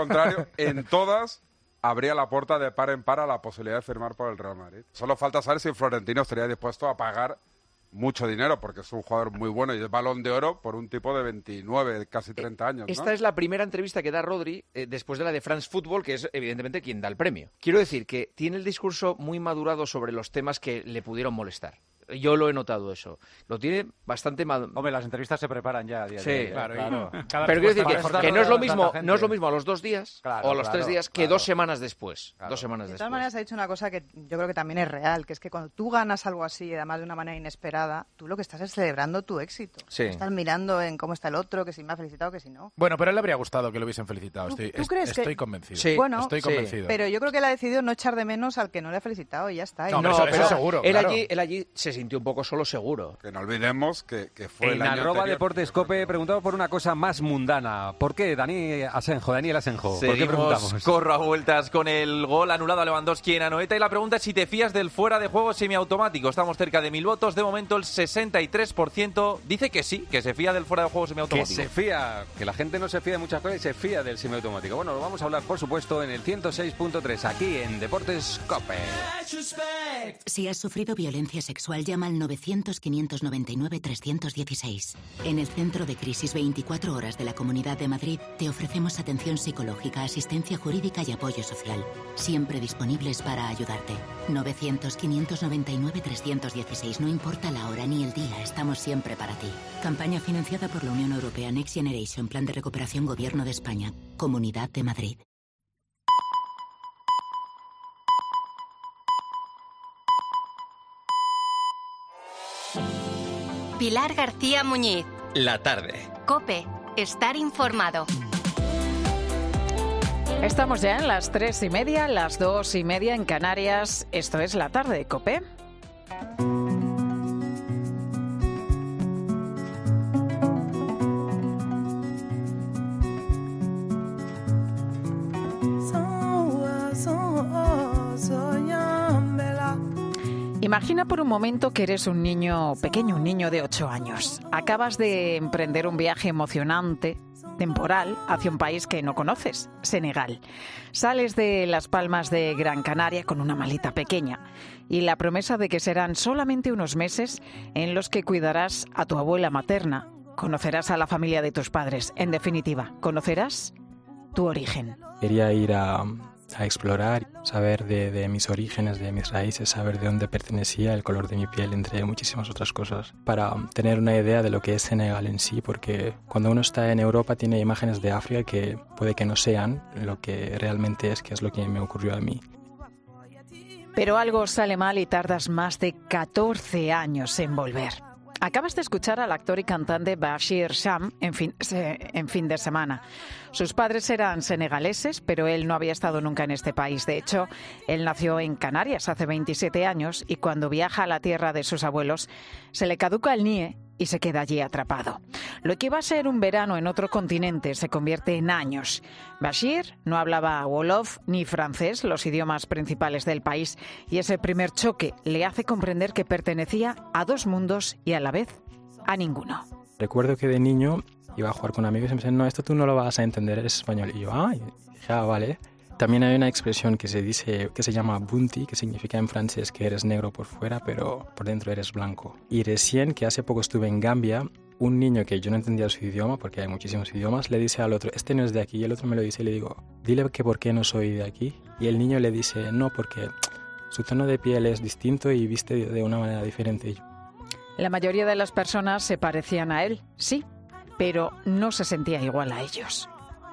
en todas... abría la puerta de par en par a la posibilidad de firmar por el Real Madrid. Solo falta saber si Florentino estaría dispuesto a pagar mucho dinero, porque es un jugador muy bueno y es Balón de Oro por un tipo de 29, casi 30 años. Esta es la primera entrevista que da Rodri después de la de France Football, que es evidentemente quien da el premio. Quiero decir que tiene el discurso muy madurado sobre los temas que le pudieron molestar. Yo lo he notado eso. Lo tiene bastante mal. Hombre, las entrevistas se preparan ya a día de hoy. Claro. Pero quiero decir que no es lo mismo a los 2 días o a los 3 días que 2 semanas después. De todas maneras, ha dicho una cosa que yo creo que también es real, que es que cuando tú ganas algo así, además de una manera inesperada, tú lo que estás es celebrando tu éxito. Sí. Estás mirando en cómo está el otro, que si me ha felicitado, que si no. Bueno, pero a él le habría gustado que lo hubiesen felicitado. ¿Tú crees estoy convencido. Sí. Bueno, estoy convencido. Pero yo creo que él ha decidido no echar de menos al que no le ha felicitado y ya está. No, pero seguro. Él allí se sintió un poco solo seguro. Que no olvidemos que fue en el año @ anterior. Deportes Cope preguntaba por una cosa más mundana. ¿Por qué Daniel Asenjo? ¿Por qué preguntamos? Corro a vueltas con el gol anulado a Lewandowski en Anoeta y la pregunta es si te fías del fuera de juego semiautomático. Estamos cerca de 1000 votos. De momento el 63% dice que sí, que se fía del fuera de juego semiautomático. Que la gente no se fía de muchas cosas y se fía del semiautomático. Bueno, lo vamos a hablar, por supuesto, en el 106.3, aquí en Deportes Cope. Si has sufrido violencia sexual, llama al 900-599-316. En el Centro de Crisis 24 Horas de la Comunidad de Madrid te ofrecemos atención psicológica, asistencia jurídica y apoyo social. Siempre disponibles para ayudarte. 900-599-316. No importa la hora ni el día, estamos siempre para ti. Campaña financiada por la Unión Europea Next Generation, Plan de Recuperación Gobierno de España, Comunidad de Madrid. Pilar García Muñiz. La tarde. COPE. Estar informado. Estamos ya en las 3:30, las 2:30 en Canarias. Esto es La Tarde de COPE. Imagina por un momento que eres un niño pequeño, un niño de 8 años. Acabas de emprender un viaje emocionante, temporal, hacia un país que no conoces, Senegal. Sales de Las Palmas de Gran Canaria con una maleta pequeña y la promesa de que serán solamente unos meses en los que cuidarás a tu abuela materna, conocerás a la familia de tus padres. En definitiva, conocerás tu origen. Quería ir a explorar, saber de mis orígenes, de mis raíces, saber de dónde pertenecía, el color de mi piel, entre muchísimas otras cosas, para tener una idea de lo que es Senegal en sí, porque cuando uno está en Europa tiene imágenes de África que puede que no sean lo que realmente es, que es lo que me ocurrió a mí. Pero algo sale mal y tardas más de 14 años en volver. Acabas de escuchar al actor y cantante Bachir Sham en fin de semana. Sus padres eran senegaleses, pero él no había estado nunca en este país. De hecho, él nació en Canarias hace 27 años y cuando viaja a la tierra de sus abuelos, se le caduca el NIE y se queda allí atrapado. Lo que iba a ser un verano en otro continente se convierte en años. Bachir no hablaba wolof ni francés, los idiomas principales del país, y ese primer choque le hace comprender que pertenecía a dos mundos y a la vez a ninguno. Recuerdo que de niño iba a jugar con amigos y me decían, no, esto tú no lo vas a entender, eres español. Y yo, dije, vale. También hay una expresión que se llama bunti, que significa en francés que eres negro por fuera, pero por dentro eres blanco. Y recién, que hace poco estuve en Gambia, un niño que yo no entendía su idioma, porque hay muchísimos idiomas, le dice al otro, este no es de aquí, y el otro me lo dice y le digo, dile que por qué no soy de aquí. Y el niño le dice, no, porque su tono de piel es distinto y viste de una manera diferente. La mayoría de las personas se parecían a él, sí, pero no se sentía igual a ellos.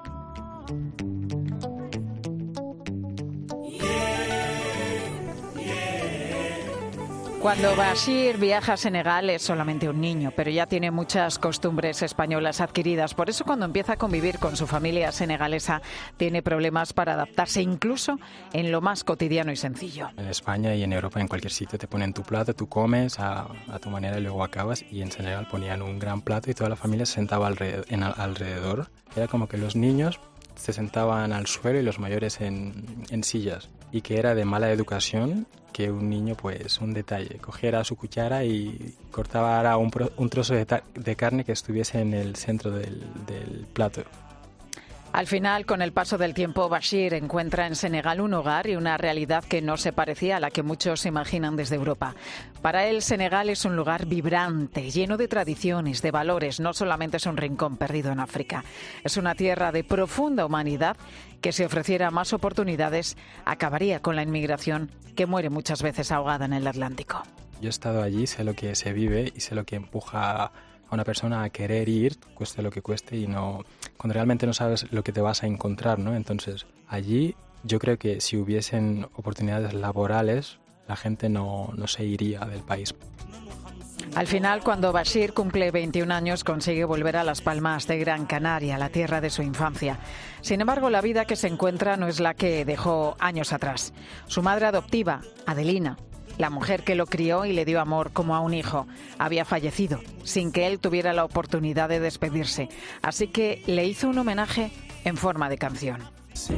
Cuando Bachir viaja a Senegal es solamente un niño, pero ya tiene muchas costumbres españolas adquiridas. Por eso cuando empieza a convivir con su familia senegalesa tiene problemas para adaptarse, incluso en lo más cotidiano y sencillo. En España y en Europa, en cualquier sitio, te ponen tu plato, tú comes a tu manera y luego acabas. Y en Senegal ponían un gran plato y toda la familia se sentaba alrededor. Era como que los niños se sentaban al suelo y los mayores en sillas. Y que era de mala educación que un niño, pues un detalle, cogiera su cuchara y cortara un trozo de carne que estuviese en el centro del plato. Al final, con el paso del tiempo, Bachir encuentra en Senegal un hogar y una realidad que no se parecía a la que muchos imaginan desde Europa. Para él, Senegal es un lugar vibrante, lleno de tradiciones, de valores. No solamente es un rincón perdido en África. Es una tierra de profunda humanidad que, si ofreciera más oportunidades, acabaría con la inmigración que muere muchas veces ahogada en el Atlántico. Yo he estado allí, sé lo que se vive y sé lo que empuja a una persona a querer ir, cueste lo que cueste, y no, cuando realmente no sabes lo que te vas a encontrar, ¿no? Entonces, allí yo creo que si hubiesen oportunidades laborales, la gente no se iría del país. Al final, cuando Bachir cumple 21 años, consigue volver a Las Palmas de Gran Canaria, la tierra de su infancia. Sin embargo, la vida que se encuentra no es la que dejó años atrás. Su madre adoptiva, Adelina, la mujer que lo crió y le dio amor como a un hijo, había fallecido sin que él tuviera la oportunidad de despedirse. Así que le hizo un homenaje en forma de canción. Si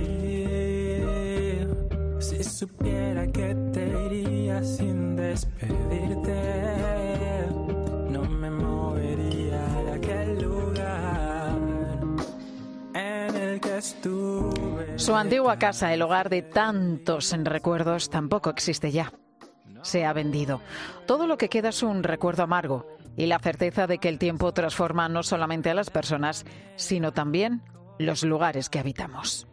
supiera que te iría sin despedirte, no me movería de aquel lugar en el que estuve. Su antigua casa, el hogar de tantos recuerdos, tampoco existe ya. Se ha vendido. Todo lo que queda es un recuerdo amargo y la certeza de que el tiempo transforma no solamente a las personas, sino también los lugares que habitamos.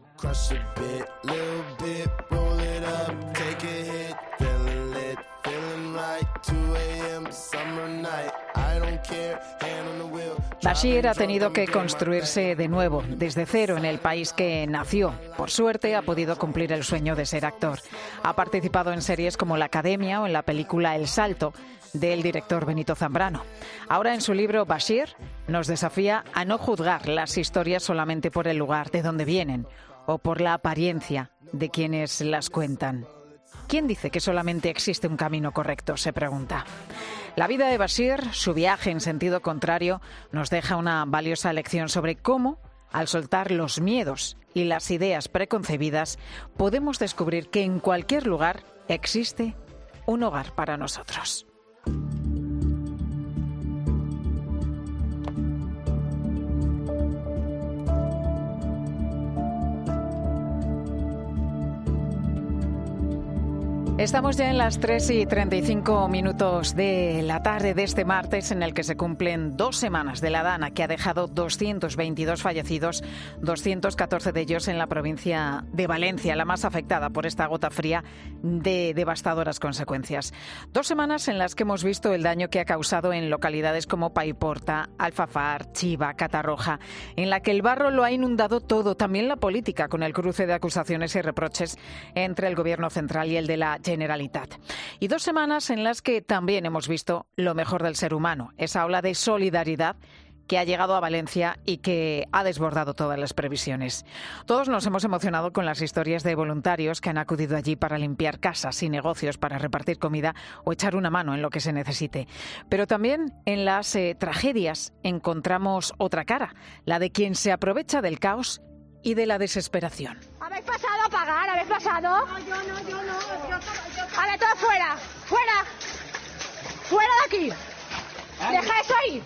Take a hit, feeling lit, feeling right, 2 a.m. summer night. Bashir ha tenido que construirse de nuevo, desde cero, en el país que nació. Por suerte, ha podido cumplir el sueño de ser actor. Ha participado en series como La Academia o en la película El Salto, del director Benito Zambrano. Ahora, en su libro Bashir, nos desafía a no juzgar las historias solamente por el lugar de donde vienen o por la apariencia de quienes las cuentan. ¿Quién dice que solamente existe un camino correcto?, se pregunta. La vida de Bashir, su viaje en sentido contrario, nos deja una valiosa lección sobre cómo, al soltar los miedos y las ideas preconcebidas, podemos descubrir que en cualquier lugar existe un hogar para nosotros. Estamos ya en las 3:35 de la tarde de este martes, en el que se cumplen 2 semanas de la Dana, que ha dejado 222 fallecidos, 214 de ellos en la provincia de Valencia, la más afectada por esta gota fría de devastadoras consecuencias. 2 semanas en las que hemos visto el daño que ha causado en localidades como Paiporta, Alfafar, Chiva, Catarroja, en la que el barro lo ha inundado todo, también la política, con el cruce de acusaciones y reproches entre el Gobierno central y el de la Generalitat. Y 2 semanas en las que también hemos visto lo mejor del ser humano, esa ola de solidaridad que ha llegado a Valencia y que ha desbordado todas las previsiones. Todos nos hemos emocionado con las historias de voluntarios que han acudido allí para limpiar casas y negocios, para repartir comida o echar una mano en lo que se necesite. Pero también en las tragedias encontramos otra cara, la de quien se aprovecha del caos y de la desesperación. ¿Habéis pasado a pagar? ¿Habéis pasado? No, yo no. Vale, todos fuera. Fuera de aquí. Deja eso ahí.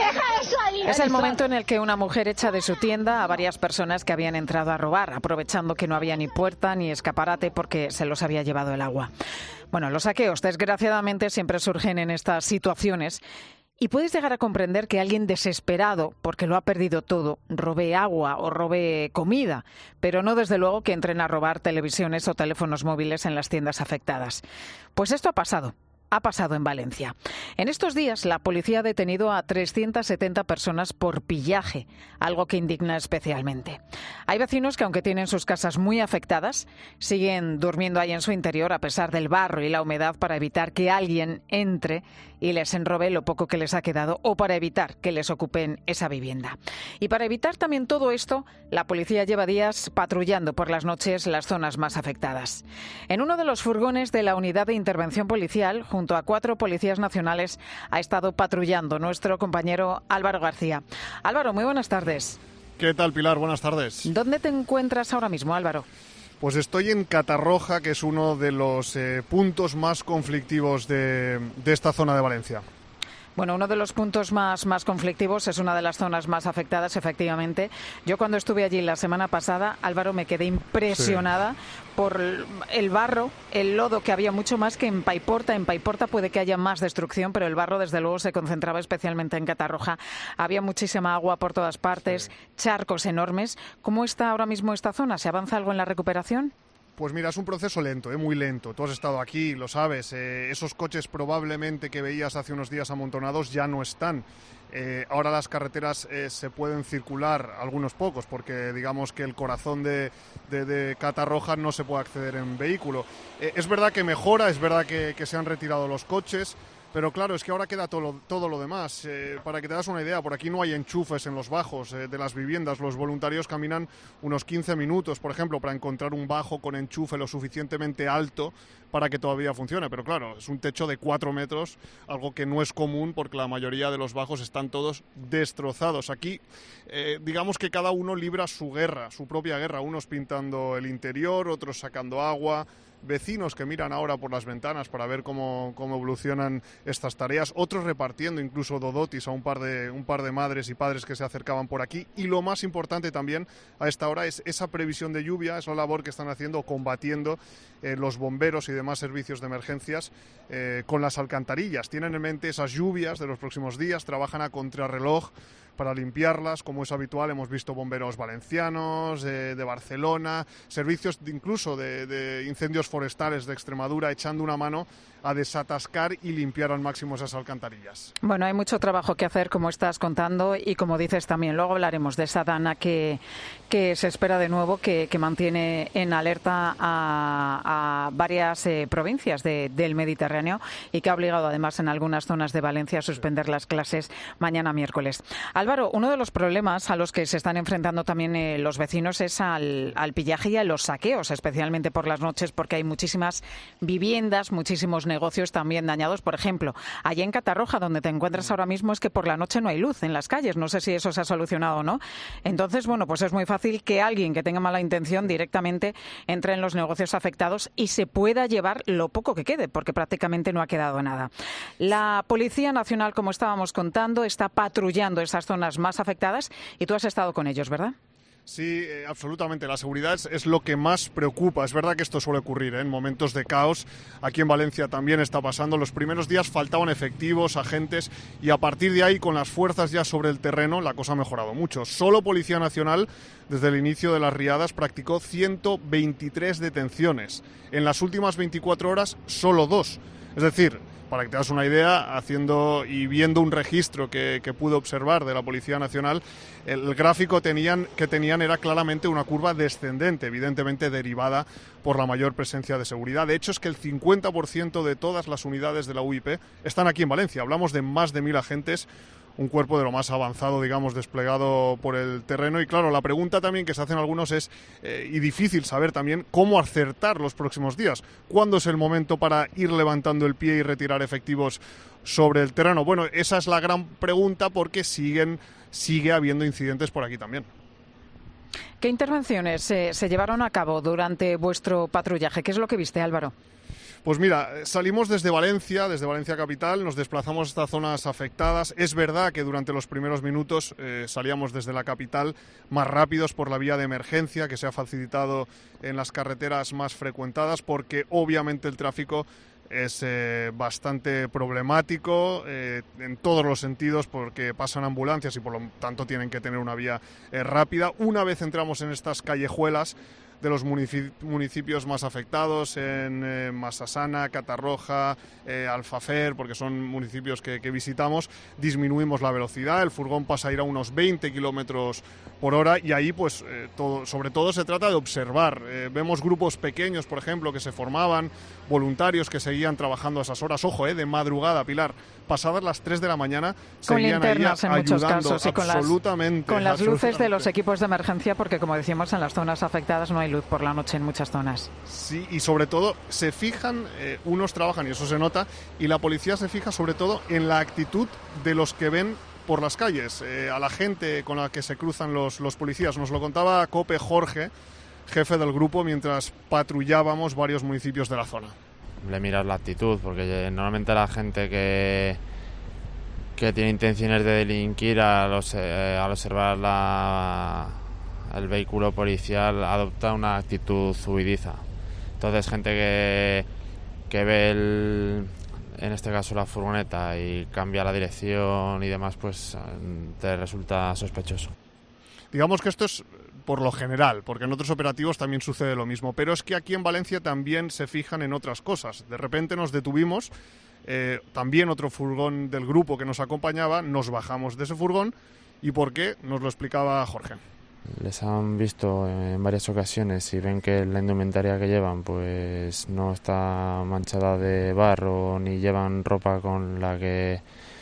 Es el momento en el que una mujer echa de su tienda a varias personas que habían entrado a robar, aprovechando que no había ni puerta ni escaparate porque se los había llevado el agua. Bueno, los saqueos, desgraciadamente, siempre surgen en estas situaciones. Y puedes llegar a comprender que alguien desesperado, porque lo ha perdido todo, robe agua o robe comida, pero no desde luego que entren a robar televisiones o teléfonos móviles en las tiendas afectadas. Pues esto ha pasado en Valencia. En estos días la policía ha detenido a 370 personas por pillaje, algo que indigna especialmente. Hay vecinos que, aunque tienen sus casas muy afectadas, siguen durmiendo ahí en su interior a pesar del barro y la humedad, para evitar que alguien entre y les enrobe lo poco que les ha quedado, o para evitar que les ocupen esa vivienda. Y para evitar también todo esto, la policía lleva días patrullando por las noches las zonas más afectadas. En uno de los furgones de la Unidad de Intervención Policial, junto a 4 policías nacionales, ha estado patrullando nuestro compañero Álvaro García. Álvaro, muy buenas tardes. ¿Qué tal, Pilar? Buenas tardes. ¿Dónde te encuentras ahora mismo, Álvaro? Pues estoy en Catarroja, que es uno de los puntos más conflictivos de esta zona de Valencia. Bueno, uno de los puntos más conflictivos, es una de las zonas más afectadas, efectivamente. Yo cuando estuve allí la semana pasada, Álvaro, me quedé impresionada por el barro, el lodo, que había mucho más que en Paiporta. En Paiporta puede que haya más destrucción, pero el barro desde luego se concentraba especialmente en Catarroja. Había muchísima agua por todas partes, charcos enormes. ¿Cómo está ahora mismo esta zona? ¿Se avanza algo en la recuperación? Pues mira, es un proceso lento, muy lento. Tú has estado aquí, lo sabes. Esos coches probablemente que veías hace unos días amontonados ya no están. Ahora las carreteras se pueden circular, algunos pocos, porque digamos que el corazón de Catarroja no se puede acceder en vehículo. Es verdad que mejora, es verdad que se han retirado los coches, pero claro, es que ahora queda todo lo demás. Para que te das una idea, por aquí no hay enchufes en los bajos de las viviendas. Los voluntarios caminan unos 15 minutos, por ejemplo, para encontrar un bajo con enchufe lo suficientemente alto para que todavía funcione. Pero claro, es un techo de 4 metros, algo que no es común porque la mayoría de los bajos están todos destrozados. Aquí, digamos que cada uno libra su guerra, su propia guerra. Unos pintando el interior, otros sacando agua, vecinos que miran ahora por las ventanas para ver cómo evolucionan estas tareas, otros repartiendo incluso dodotis a un par de madres y padres que se acercaban por aquí. Y lo más importante también a esta hora es esa previsión de lluvia, esa labor que están haciendo, combatiendo los bomberos y demás servicios de emergencias con las alcantarillas. Tienen en mente esas lluvias de los próximos días, trabajan a contrarreloj para limpiarlas, como es habitual. Hemos visto bomberos valencianos, de Barcelona, servicios incluso de incendios bomberos forestales de Extremadura echando una mano a desatascar y limpiar al máximo esas alcantarillas. Bueno, hay mucho trabajo que hacer, como estás contando, y como dices también, luego hablaremos de esa dana que se espera de nuevo, que mantiene en alerta a varias provincias del Mediterráneo y que ha obligado además en algunas zonas de Valencia a suspender las clases mañana miércoles. Álvaro, uno de los problemas a los que se están enfrentando también los vecinos es al pillaje y a los saqueos, especialmente por las noches, porque hay muchísimas viviendas, muchísimos negocios también dañados. Por ejemplo, allá en Catarroja, donde te encuentras ahora mismo, es que por la noche no hay luz en las calles. No sé si eso se ha solucionado o no. Entonces, bueno, pues es muy fácil que alguien que tenga mala intención directamente entre en los negocios afectados y se pueda llevar lo poco que quede, porque prácticamente no ha quedado nada. La Policía Nacional, como estábamos contando, está patrullando esas zonas más afectadas y tú has estado con ellos, ¿verdad? Sí, absolutamente. La seguridad es lo que más preocupa. Es verdad que esto suele ocurrir en momentos de caos. Aquí en Valencia también está pasando. Los primeros días faltaban efectivos, agentes, y a partir de ahí, con las fuerzas ya sobre el terreno, la cosa ha mejorado mucho. Solo Policía Nacional, desde el inicio de las riadas, practicó 123 detenciones. En las últimas 24 horas, solo 2. Es decir, para que te das una idea, haciendo y viendo un registro que pude observar de la Policía Nacional, el gráfico que tenían era claramente una curva descendente, evidentemente derivada por la mayor presencia de seguridad. De hecho, es que el 50% de todas las unidades de la UIP están aquí en Valencia. Hablamos de más de 1.000 agentes, un cuerpo de lo más avanzado, digamos, desplegado por el terreno. Y claro, la pregunta también que se hacen algunos es, y difícil saber también, cómo acertar los próximos días. ¿Cuándo es el momento para ir levantando el pie y retirar efectivos sobre el terreno? Bueno, esa es la gran pregunta, porque sigue habiendo incidentes por aquí también. ¿Qué intervenciones se llevaron a cabo durante vuestro patrullaje? ¿Qué es lo que viste, Álvaro? Pues mira, salimos desde Valencia capital, nos desplazamos a estas zonas afectadas. Es verdad que durante los primeros minutos salíamos desde la capital más rápidos por la vía de emergencia que se ha facilitado en las carreteras más frecuentadas, porque obviamente el tráfico es bastante problemático en todos los sentidos, porque pasan ambulancias y por lo tanto tienen que tener una vía rápida. Una vez entramos en estas callejuelas de los municipios más afectados, en Massasana, Catarroja, Alfafer, porque son municipios que visitamos, disminuimos la velocidad, el furgón pasa a ir a unos 20 kilómetros por hora y ahí pues sobre todo se trata de observar. Vemos grupos pequeños, por ejemplo, que se formaban, voluntarios que seguían trabajando a esas horas, ojo, de madrugada, Pilar, pasadas las 3 de la mañana, con seguían linternas ahí en muchos ayudando, casos y absolutamente, con las luces de los equipos de emergencia, porque como decíamos, en las zonas afectadas no hay luz por la noche en muchas zonas. Sí, y sobre todo se fijan, unos trabajan y eso se nota, y la policía se fija sobre todo en la actitud de los que ven por las calles, a la gente con la que se cruzan los policías. Nos lo contaba COPE Jorge, jefe del grupo, mientras patrullábamos varios municipios de la zona. Le miras la actitud, porque normalmente la gente que tiene intenciones de delinquir al observar el vehículo policial adopta una actitud huidiza. Entonces gente que ve en este caso la furgoneta y cambia la dirección y demás, pues te resulta sospechoso. Digamos que esto es por lo general, porque en otros operativos también sucede lo mismo, pero es que aquí en Valencia también se fijan en otras cosas. De repente nos detuvimos, también otro furgón del grupo que nos acompañaba, nos bajamos de ese furgón. ¿Y por qué? Nos lo explicaba Jorge. Les han visto en varias ocasiones y ven que la indumentaria que llevan pues no está manchada de barro, ni llevan ropa con la que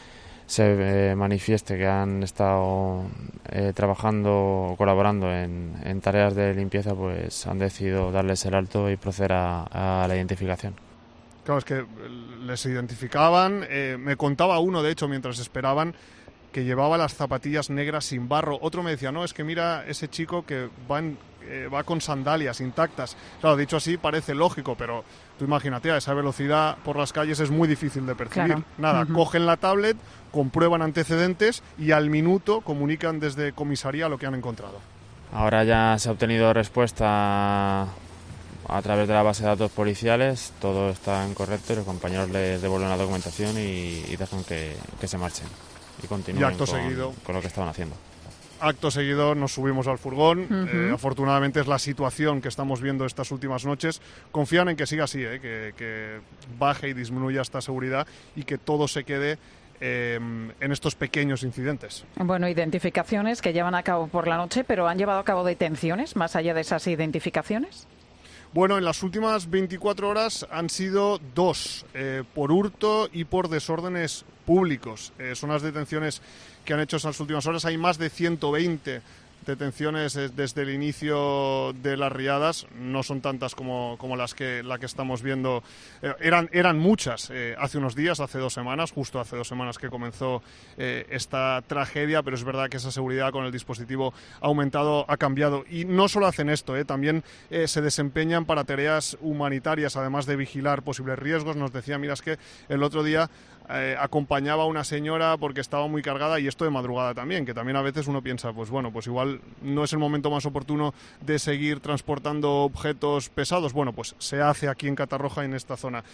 se manifieste que han estado trabajando o colaborando en tareas de limpieza, pues han decidido darles el alto y proceder a la identificación. Claro, es que les identificaban, me contaba uno de hecho mientras esperaban que llevaba las zapatillas negras sin barro. Otro me decía, no, es que mira ese chico que va con sandalias intactas. Claro, dicho así parece lógico, pero tú imagínate, a esa velocidad por las calles es muy difícil de percibir. Claro. Nada, cogen la tablet, comprueban antecedentes y al minuto comunican desde comisaría lo que han encontrado. Ahora ya se ha obtenido respuesta a través de la base de datos policiales, todo está en correcto y los compañeros les devuelven la documentación y dejan que se marchen y continúen con lo que estaban haciendo. acto seguido nos subimos al furgón. Afortunadamente es la situación que estamos viendo estas últimas noches. Confían en que siga así, que baje y disminuya esta seguridad y que todo se quede en estos pequeños incidentes. Bueno, identificaciones que llevan a cabo por la noche, pero ¿han llevado a cabo detenciones más allá de esas identificaciones? Bueno, en las últimas 24 horas han sido 2, por hurto y por desórdenes públicos. Son las detenciones que han hecho en las últimas horas. Hay más de 120 detenciones desde el inicio de las riadas. No son tantas como la que estamos viendo. Eran muchas hace unos días, hace 2 semanas, justo hace 2 semanas que comenzó esta tragedia, pero es verdad que esa seguridad con el dispositivo ha aumentado, ha cambiado. Y no solo hacen esto, también se desempeñan para tareas humanitarias, además de vigilar posibles riesgos. Nos decía, mira, es que el otro día acompañaba a una señora porque estaba muy cargada, y esto de madrugada también, que también a veces uno piensa, pues bueno, pues igual no es el momento más oportuno de seguir transportando objetos pesados. Bueno, pues se hace aquí en Catarroja, en esta zona.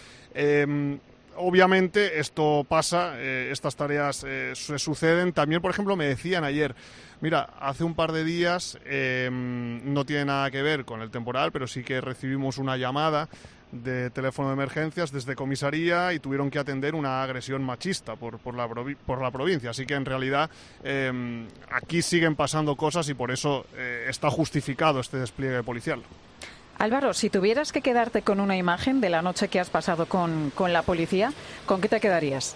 Obviamente esto pasa, estas tareas se suceden. También, por ejemplo, me decían ayer, mira, hace un par de días, no tiene nada que ver con el temporal, pero sí que recibimos una llamada de teléfono de emergencias desde comisaría y tuvieron que atender una agresión machista por la provincia. Así que en realidad aquí siguen pasando cosas y por eso está justificado este despliegue policial. Álvaro, si tuvieras que quedarte con una imagen de la noche que has pasado con la policía, ¿con qué te quedarías?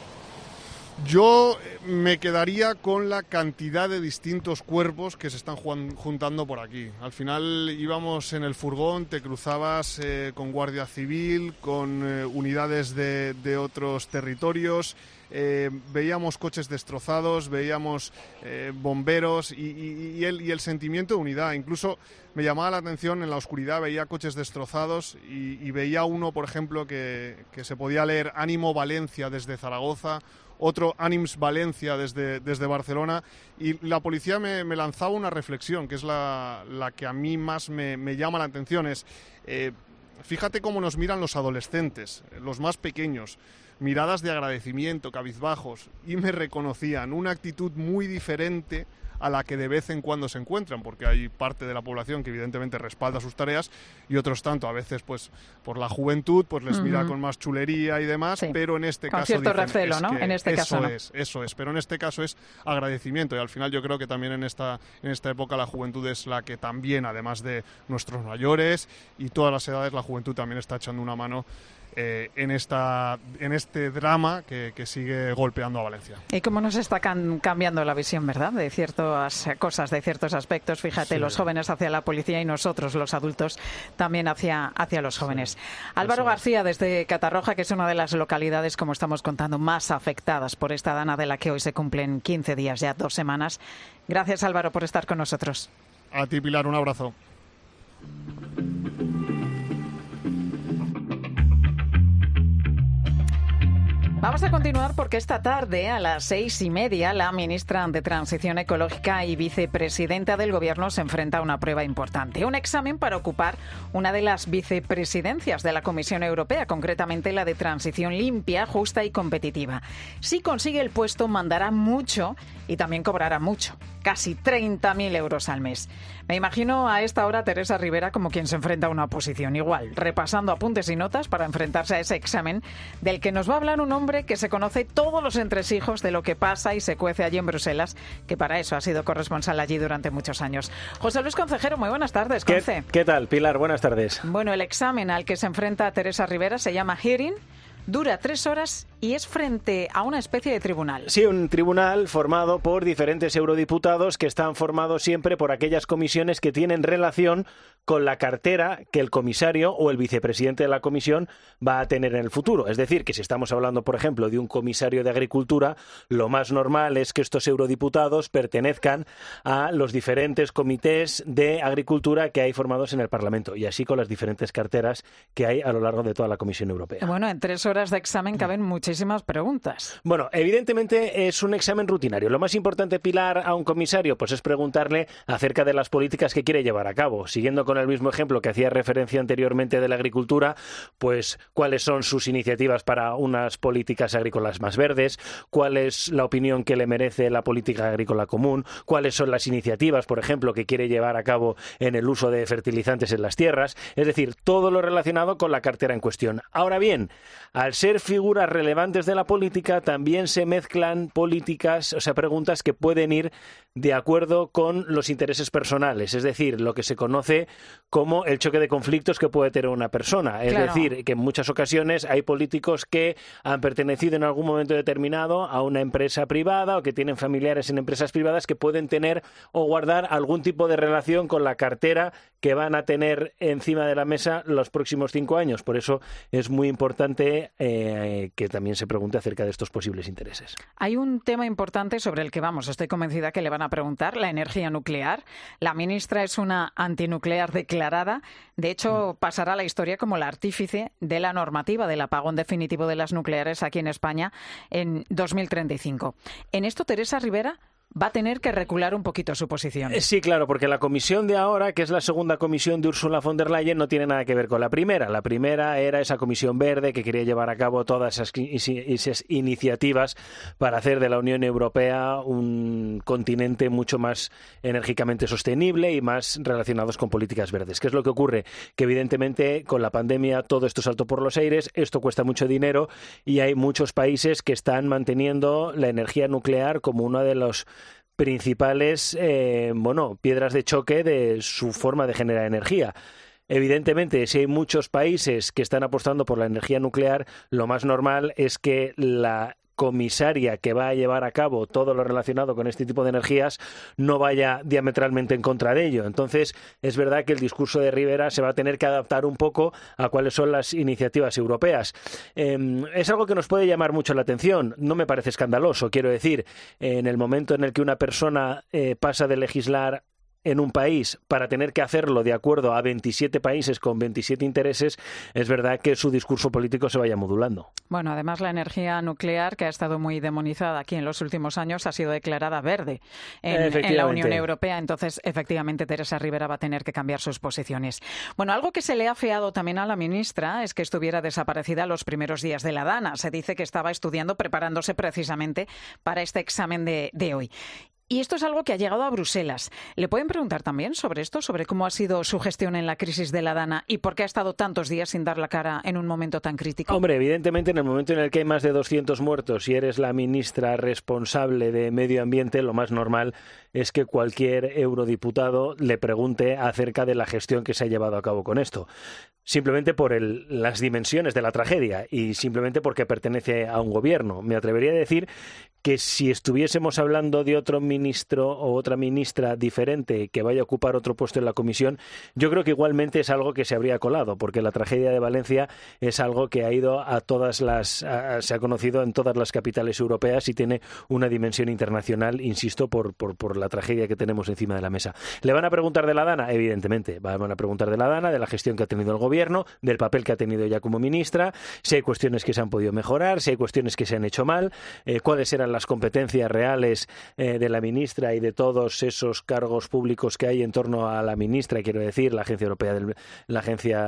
Yo me quedaría con la cantidad de distintos cuerpos que se están juntando por aquí. Al final íbamos en el furgón, te cruzabas con Guardia Civil, con unidades de otros territorios, veíamos coches destrozados, veíamos bomberos y el sentimiento de unidad. Incluso me llamaba la atención, en la oscuridad veía coches destrozados y veía uno, por ejemplo, que se podía leer Ánimo Valencia desde Zaragoza, otro Ànims Valencia desde Barcelona, y la policía me lanzaba una reflexión, que es la que a mí más me llama la atención, es fíjate cómo nos miran los adolescentes, los más pequeños, miradas de agradecimiento, cabizbajos, y me reconocían una actitud muy diferente a la que de vez en cuando se encuentran, porque hay parte de la población que evidentemente respalda sus tareas y otros tanto, a veces pues por la juventud pues les mira con más chulería y demás, sí, pero en este caso cierto recelo, ¿no? En este caso no. Eso es, pero en este caso es agradecimiento, y al final yo creo que también en esta época la juventud es la que también, además de nuestros mayores y todas las edades, la juventud también está echando una mano en este drama que sigue golpeando a Valencia. Y cómo nos está cambiando la visión, ¿verdad?, de ciertas cosas, de ciertos aspectos. Fíjate, sí, los jóvenes hacia la policía y nosotros, los adultos, también hacia los jóvenes. Sí, Álvaro García, desde Catarroja, que es una de las localidades, como estamos contando, más afectadas por esta dana, de la que hoy se cumplen 15 días, ya 2 semanas. Gracias, Álvaro, por estar con nosotros. A ti, Pilar, un abrazo. Vamos a continuar porque esta tarde, a las 6:30, la ministra de Transición Ecológica y vicepresidenta del Gobierno se enfrenta a una prueba importante. Un examen para ocupar una de las vicepresidencias de la Comisión Europea, concretamente la de Transición Limpia, Justa y Competitiva. Si consigue el puesto, mandará mucho y también cobrará mucho. Casi 30.000 euros al mes. Me imagino a esta hora Teresa Rivera como quien se enfrenta a una oposición igual, repasando apuntes y notas para enfrentarse a ese examen del que nos va a hablar un hombre que se conoce todos los entresijos de lo que pasa y se cuece allí en Bruselas, que para eso ha sido corresponsal allí durante muchos años. José Luis Concejero, muy buenas tardes, Conce. ¿Qué tal, Pilar? Buenas tardes. Bueno, el examen al que se enfrenta Teresa Rivera se llama Hearing. Dura 3 horas y es frente a una especie de tribunal. Sí, un tribunal formado por diferentes eurodiputados que están formados siempre por aquellas comisiones que tienen relación con la cartera que el comisario o el vicepresidente de la comisión va a tener en el futuro. Es decir, que si estamos hablando, por ejemplo, de un comisario de Agricultura, lo más normal es que estos eurodiputados pertenezcan a los diferentes comités de Agricultura que hay formados en el Parlamento, y así con las diferentes carteras que hay a lo largo de toda la Comisión Europea. Bueno, en 3 horas de examen caben muchísimas muchísimas preguntas. Bueno, evidentemente es un examen rutinario. Lo más importante, Pilar, a un comisario, pues es preguntarle acerca de las políticas que quiere llevar a cabo. Siguiendo con el mismo ejemplo que hacía referencia anteriormente de la agricultura, pues cuáles son sus iniciativas para unas políticas agrícolas más verdes, cuál es la opinión que le merece la política agrícola común, cuáles son las iniciativas, por ejemplo, que quiere llevar a cabo en el uso de fertilizantes en las tierras, es decir, todo lo relacionado con la cartera en cuestión. Ahora bien, al ser figuras relevantes de la política, también se mezclan políticas, o sea, preguntas que pueden ir de acuerdo con los intereses personales, es decir, lo que se conoce como el choque de conflictos que puede tener una persona. Es decir, que en muchas ocasiones hay políticos que han pertenecido en algún momento determinado a una empresa privada o que tienen familiares en empresas privadas que pueden tener o guardar algún tipo de relación con la cartera que van a tener encima de la mesa los próximos 5 años. Por eso es muy importante que también se pregunte acerca de estos posibles intereses. Hay un tema importante sobre el que, estoy convencida que le van a preguntar, la energía nuclear. La ministra es una antinuclear declarada. De hecho, pasará a la historia como la artífice de la normativa del apagón definitivo de las nucleares aquí en España en 2035. En esto, Teresa Rivera va a tener que recular un poquito su posición. Sí, claro, porque la comisión de ahora, que es la segunda comisión de Ursula von der Leyen, no tiene nada que ver con la primera. La primera era esa comisión verde que quería llevar a cabo todas esas iniciativas para hacer de la Unión Europea un continente mucho más enérgicamente sostenible y más relacionados con políticas verdes. ¿Qué es lo que ocurre? Que evidentemente con la pandemia todo esto saltó por los aires, esto cuesta mucho dinero y hay muchos países que están manteniendo la energía nuclear como uno de los principales piedras de choque de su forma de generar energía. Evidentemente, si hay muchos países que están apostando por la energía nuclear, lo más normal es que la comisaria que va a llevar a cabo todo lo relacionado con este tipo de energías no vaya diametralmente en contra de ello. Entonces, es verdad que el discurso de Rivera se va a tener que adaptar un poco a cuáles son las iniciativas europeas. Es algo que nos puede llamar mucho la atención. No me parece escandaloso, quiero decir, en el momento en el que una persona pasa de legislar en un país para tener que hacerlo de acuerdo a 27 países con 27 intereses, es verdad que su discurso político se vaya modulando. Bueno, además la energía nuclear, que ha estado muy demonizada aquí en los últimos años, ha sido declarada verde en la Unión Europea. Entonces, efectivamente, Teresa Rivera va a tener que cambiar sus posiciones. Bueno, algo que se le ha afeado también a la ministra es que estuviera desaparecida los primeros días de la Dana. Se dice que estaba estudiando, preparándose precisamente para este examen de hoy. Y esto es algo que ha llegado a Bruselas. ¿Le pueden preguntar también sobre esto, sobre cómo ha sido su gestión en la crisis de la Dana y por qué ha estado tantos días sin dar la cara en un momento tan crítico? Hombre, evidentemente en el momento en el que hay más de 200 muertos y eres la ministra responsable de Medio Ambiente, lo más normal es que cualquier eurodiputado le pregunte acerca de la gestión que se ha llevado a cabo con esto. Simplemente por las dimensiones de la tragedia y simplemente porque pertenece a un gobierno. Me atrevería a decir que si estuviésemos hablando de otro ministro o otra ministra diferente que vaya a ocupar otro puesto en la comisión, yo creo que igualmente es algo que se habría colado, porque la tragedia de Valencia es algo que ha ido se ha conocido en todas las capitales europeas y tiene una dimensión internacional, insisto, por la tragedia que tenemos encima de la mesa. ¿Le van a preguntar de la Dana? Evidentemente, van a preguntar de la Dana, de la gestión que ha tenido el gobierno, del papel que ha tenido ella como ministra, si hay cuestiones que se han podido mejorar, si hay cuestiones que se han hecho mal, cuáles eran las competencias reales de la ministra y de todos esos cargos públicos que hay en torno a la ministra, quiero decir, la Agencia Europea, la Agencia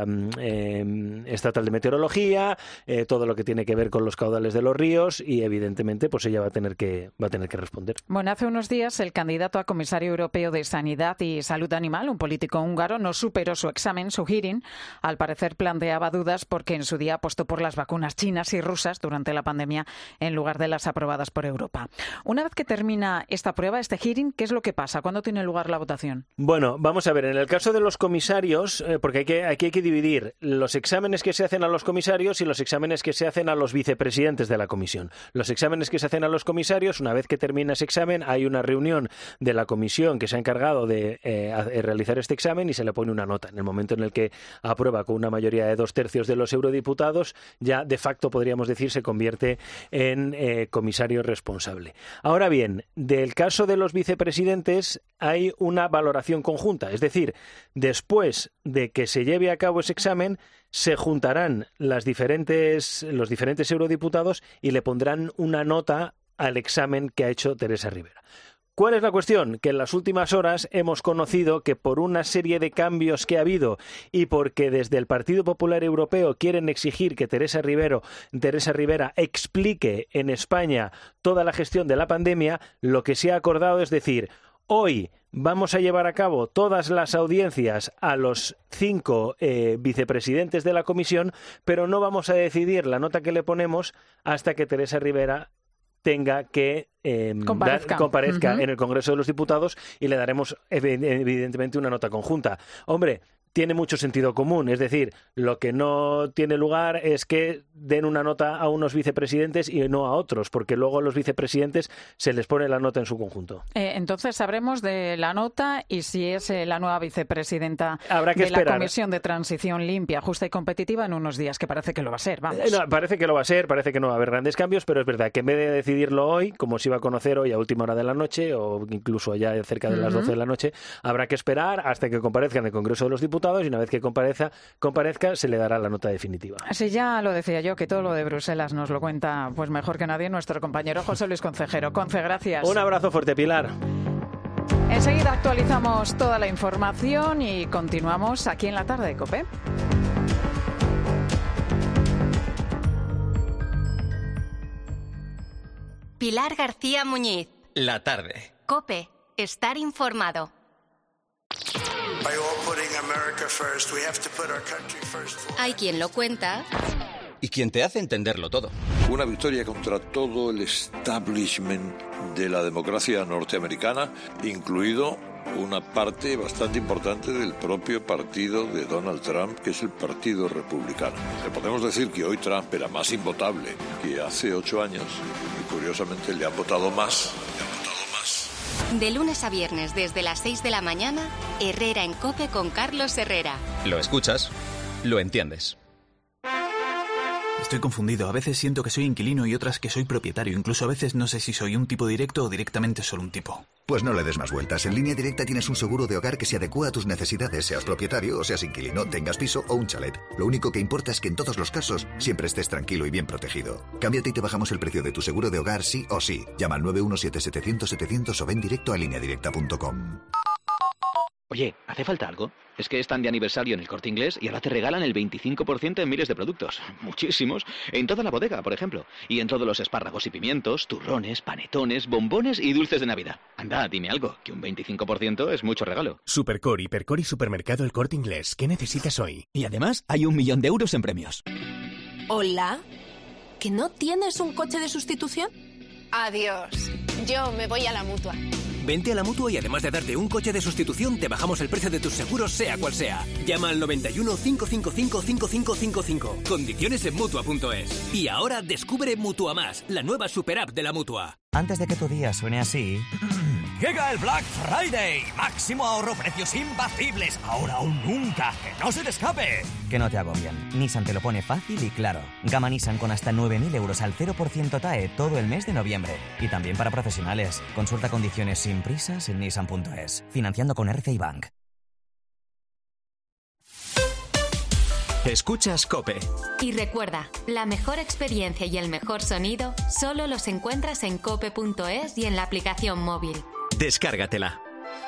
Estatal de Meteorología, todo lo que tiene que ver con los caudales de los ríos y evidentemente pues ella va a tener que responder. Bueno, hace unos días el candidato a comisario europeo de Sanidad y Salud Animal, un político húngaro, no superó su examen, su hearing. Al parecer planteaba dudas porque en su día apostó por las vacunas chinas y rusas durante la pandemia en lugar de las aprobadas por Europa. Una vez que termina esta prueba, este hearing, ¿qué es lo que pasa? ¿Cuándo tiene lugar la votación? Bueno, vamos a ver, en el caso de los comisarios, porque aquí hay que dividir los exámenes que se hacen a los comisarios y los exámenes que se hacen a los vicepresidentes de la comisión. Los exámenes que se hacen a los comisarios, una vez que termina ese examen, hay una reunión de la comisión que se ha encargado de realizar este examen y se le pone una nota. En el momento en el que aprueba con una mayoría de 2/3 de los eurodiputados, ya de facto podríamos decir se convierte en comisario responsable responsable. Ahora bien, del caso de los vicepresidentes hay una valoración conjunta, es decir, después de que se lleve a cabo ese examen, se juntarán los diferentes eurodiputados y le pondrán una nota al examen que ha hecho Teresa Rivera. ¿Cuál es la cuestión? Que en las últimas horas hemos conocido que por una serie de cambios que ha habido y porque desde el Partido Popular Europeo quieren exigir que Teresa Rivera explique en España toda la gestión de la pandemia, lo que se ha acordado es decir, hoy vamos a llevar a cabo todas las audiencias a los 5 vicepresidentes de la Comisión, pero no vamos a decidir la nota que le ponemos hasta que Teresa Rivera tenga que comparezca en el Congreso de los Diputados y le daremos evidentemente una nota conjunta. Hombre, tiene mucho sentido común, es decir, lo que no tiene lugar es que den una nota a unos vicepresidentes y no a otros, porque luego a los vicepresidentes se les pone la nota en su conjunto. Entonces sabremos de la nota y si es la nueva vicepresidenta de la Comisión de Transición Limpia, Justa y Competitiva en unos días, que parece que lo va a ser, vamos. No, parece que lo va a ser, parece que no va a haber grandes cambios, pero es verdad que en vez de decidirlo hoy, como se iba a conocer hoy a última hora de la noche o incluso ya cerca de las 12 de la noche, habrá que esperar hasta que comparezca en el Congreso de los Diputados y una vez que comparezca se le dará la nota definitiva. Sí, ya lo decía yo, que todo lo de Bruselas nos lo cuenta pues mejor que nadie nuestro compañero José Luis Concejero. Conce, gracias. Un abrazo fuerte, Pilar. Enseguida actualizamos toda la información y continuamos aquí en la tarde de COPE. Pilar García Muñiz. La tarde. COPE. Estar informado. Hay quien lo cuenta. Y quien te hace entenderlo todo. Una victoria contra todo el establishment de la democracia norteamericana, incluido una parte bastante importante del propio partido de Donald Trump, que es el Partido Republicano. Le podemos decir que hoy Trump era más invotable que hace 8 años y curiosamente le han votado más. De lunes a viernes desde las 6 de la mañana, Herrera en COPE con Carlos Herrera. Lo escuchas, lo entiendes. Estoy confundido. A veces siento que soy inquilino y otras que soy propietario. Incluso a veces no sé si soy un tipo directo o directamente solo un tipo. Pues no le des más vueltas. En Línea Directa tienes un seguro de hogar que se adecúa a tus necesidades, seas propietario o seas inquilino, tengas piso o un chalet. Lo único que importa es que en todos los casos siempre estés tranquilo y bien protegido. Cámbiate y te bajamos el precio de tu seguro de hogar sí o sí. Llama al 917-700-700 o ven directo a lineadirecta.com. Oye, ¿hace falta algo? Es que están de aniversario en el Corte Inglés y ahora te regalan el 25% en miles de productos. Muchísimos. En toda la bodega, por ejemplo. Y en todos los espárragos y pimientos, turrones, panetones, bombones y dulces de Navidad. Anda, dime algo, que un 25% es mucho regalo. Supercore, Hipercore y Supermercado El Corte Inglés. ¿Qué necesitas hoy? Y además hay 1 millón de euros en premios. Hola. ¿Que no tienes un coche de sustitución? Adiós. Yo me voy a la Mutua. Vente a la Mutua y además de darte un coche de sustitución, te bajamos el precio de tus seguros, sea cual sea. Llama al 91 555 5555. Condiciones en Mutua.es. Y ahora descubre Mutua Más, la nueva super app de la Mutua. Antes de que tu día suene así... Llega el Black Friday. Máximo ahorro, precios imbatibles. Ahora o nunca. ¡Que no se te escape! Que no te agobien. Nissan te lo pone fácil y claro. Gama Nissan con hasta 9.000 euros al 0% TAE todo el mes de noviembre. Y también para profesionales. Consulta condiciones sin prisas en Nissan.es. Financiando con RCI Bank. Escuchas COPE. Y recuerda, la mejor experiencia y el mejor sonido solo los encuentras en cope.es y en la aplicación móvil. Descárgatela.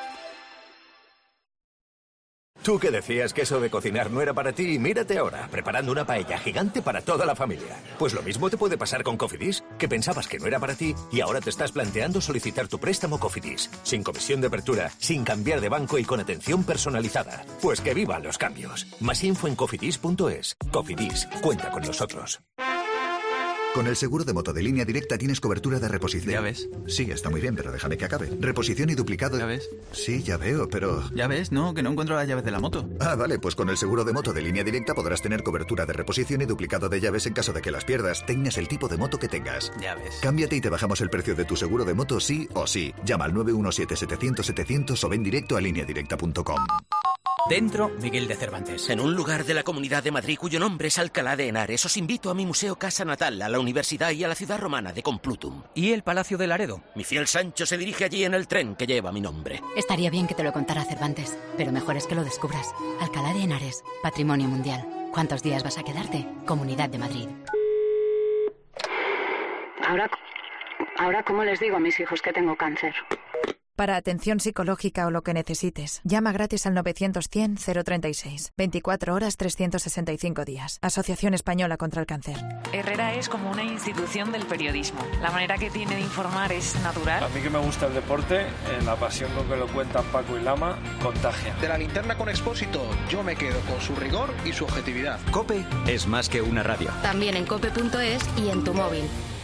Tú que decías que eso de cocinar no era para ti, mírate ahora, preparando una paella gigante para toda la familia. Pues lo mismo te puede pasar con Cofidis, que pensabas que no era para ti y ahora te estás planteando solicitar tu préstamo Cofidis, sin comisión de apertura, sin cambiar de banco y con atención personalizada. Pues que vivan los cambios. Más info en cofidis.es. Cofidis, cuenta con nosotros. Con el seguro de moto de Línea Directa tienes cobertura de reposición. Ya ves. Sí, está muy bien, pero déjame que acabe. Reposición y duplicado... Ya ves. Sí, ya veo, pero... Ya ves, no, que no encuentro las llaves de la moto. Ah, vale, pues con el seguro de moto de Línea Directa podrás tener cobertura de reposición y duplicado de llaves en caso de que las pierdas, tengas el tipo de moto que tengas. Ya ves. Cámbiate y te bajamos el precio de tu seguro de moto sí o sí. Llama al 917-700-700 o ven directo a lineadirecta.com. Dentro, Miguel de Cervantes. En un lugar de la Comunidad de Madrid cuyo nombre es Alcalá de Henares, os invito a mi museo Casa Natal, a la universidad y a la ciudad romana de Complutum. ¿Y el Palacio de Laredo? Mi fiel Sancho se dirige allí en el tren que lleva mi nombre. Estaría bien que te lo contara Cervantes, pero mejor es que lo descubras. Alcalá de Henares, Patrimonio Mundial. ¿Cuántos días vas a quedarte? Comunidad de Madrid. Ahora, ¿cómo les digo a mis hijos que tengo cáncer? Para atención psicológica o lo que necesites, llama gratis al 900-100-036. 24 horas, 365 días. Asociación Española contra el Cáncer. Herrera es como una institución del periodismo. La manera que tiene de informar es natural. A mí que me gusta el deporte, la pasión con que lo cuentan Paco y Lama, contagia. De la linterna con Expósito, yo me quedo con su rigor y su objetividad. COPE es más que una radio. También en cope.es y en tu móvil.